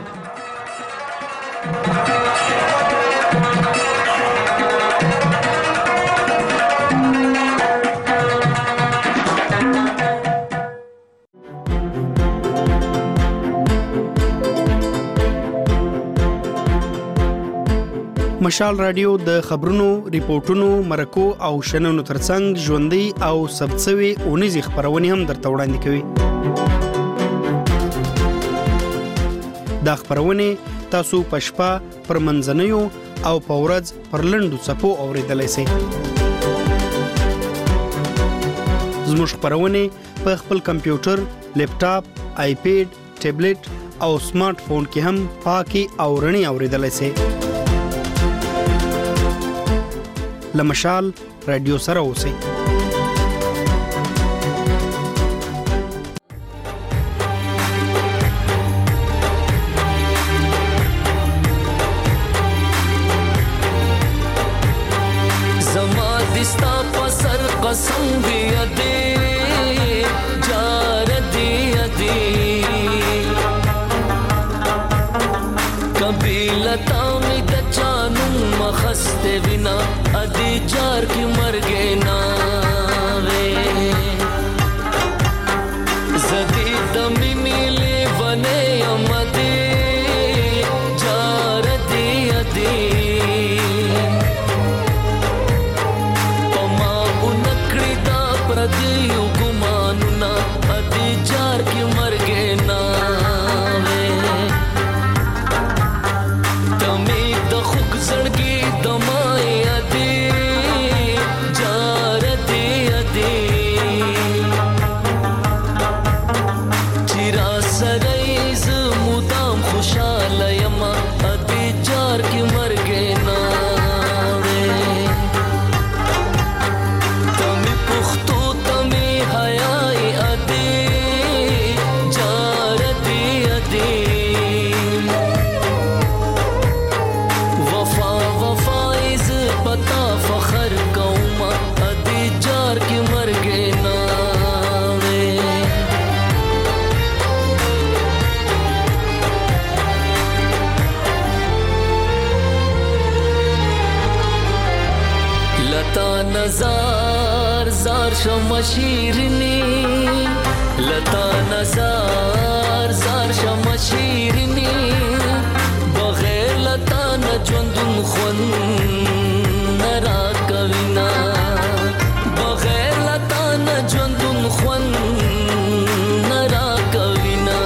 مشال رادیو د خبرونو، ریپورتونو، مرکو او شننو ترڅنګ ژوندۍ او ثبتسوي اونیزي خبرونه هم درته وړاندې کوي. دا خبرونه تاسو په شپه پر منځنیو او په ورځ پر لنډو څپو اوریدلای شئ. زموږ خبرونه په خپل کمپیوټر، لیپټاپ، آیپیډ، ټابلیټ او سمارټ فون کې هم پاکي او رڼي اوریدلای شئ. لمشال رادیو سره اوسئ. زما دستا پسر قسم دی ادي جار دی ادي کبھی لتا می د جانو مخسته بنا ادي جار کی مر گئے نا وے زدی دمی نیلے بنے امدی جار دی ادی پما انکڑی دا پردیو گمانونا ادي جار کی مر گئے نا وے تمی د خوک زړګي دمای ادي جار دی ادي چیرا سرایز مدام خوشاله یما ادي جار کی مر گئے نا وے تمی پختو تمی حیاي ادي جار دی ادي پتا فخر کوما ادي جار کی مر گئے نا وے لتا نزار زار شمشیرنی لتا نزار زار شمشیرنی بغیر لتا نجوندن خون نرا کوینا بغیر لتا نجوندن خون نرا کوینا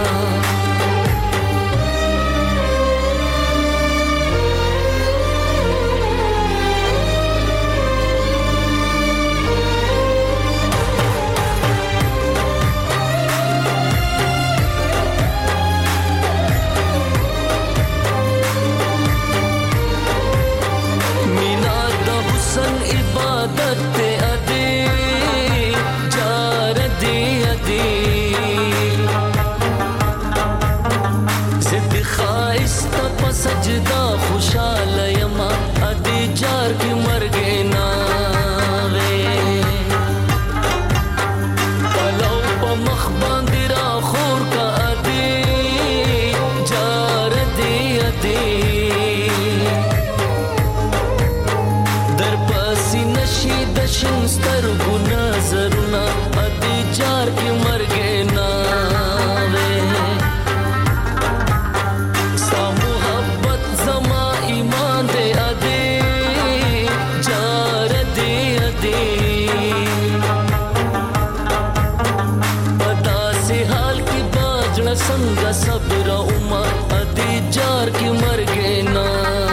عبادت تے ادی جار دی ادی زد خائست پا سجدہ خوشحال یما ادی جار کی مر گئے نا وے پلو پا مخ باندی را خور کا ادی جار دی ادی نشی دشن سترگو نظرنا ادی جار کی مر گئے نا وے سا محبت زما ایمان دے ادی جار دی ادی پتا سے حال کی باجڑ سنگا صبر اما ادی جار کی مر گئے نا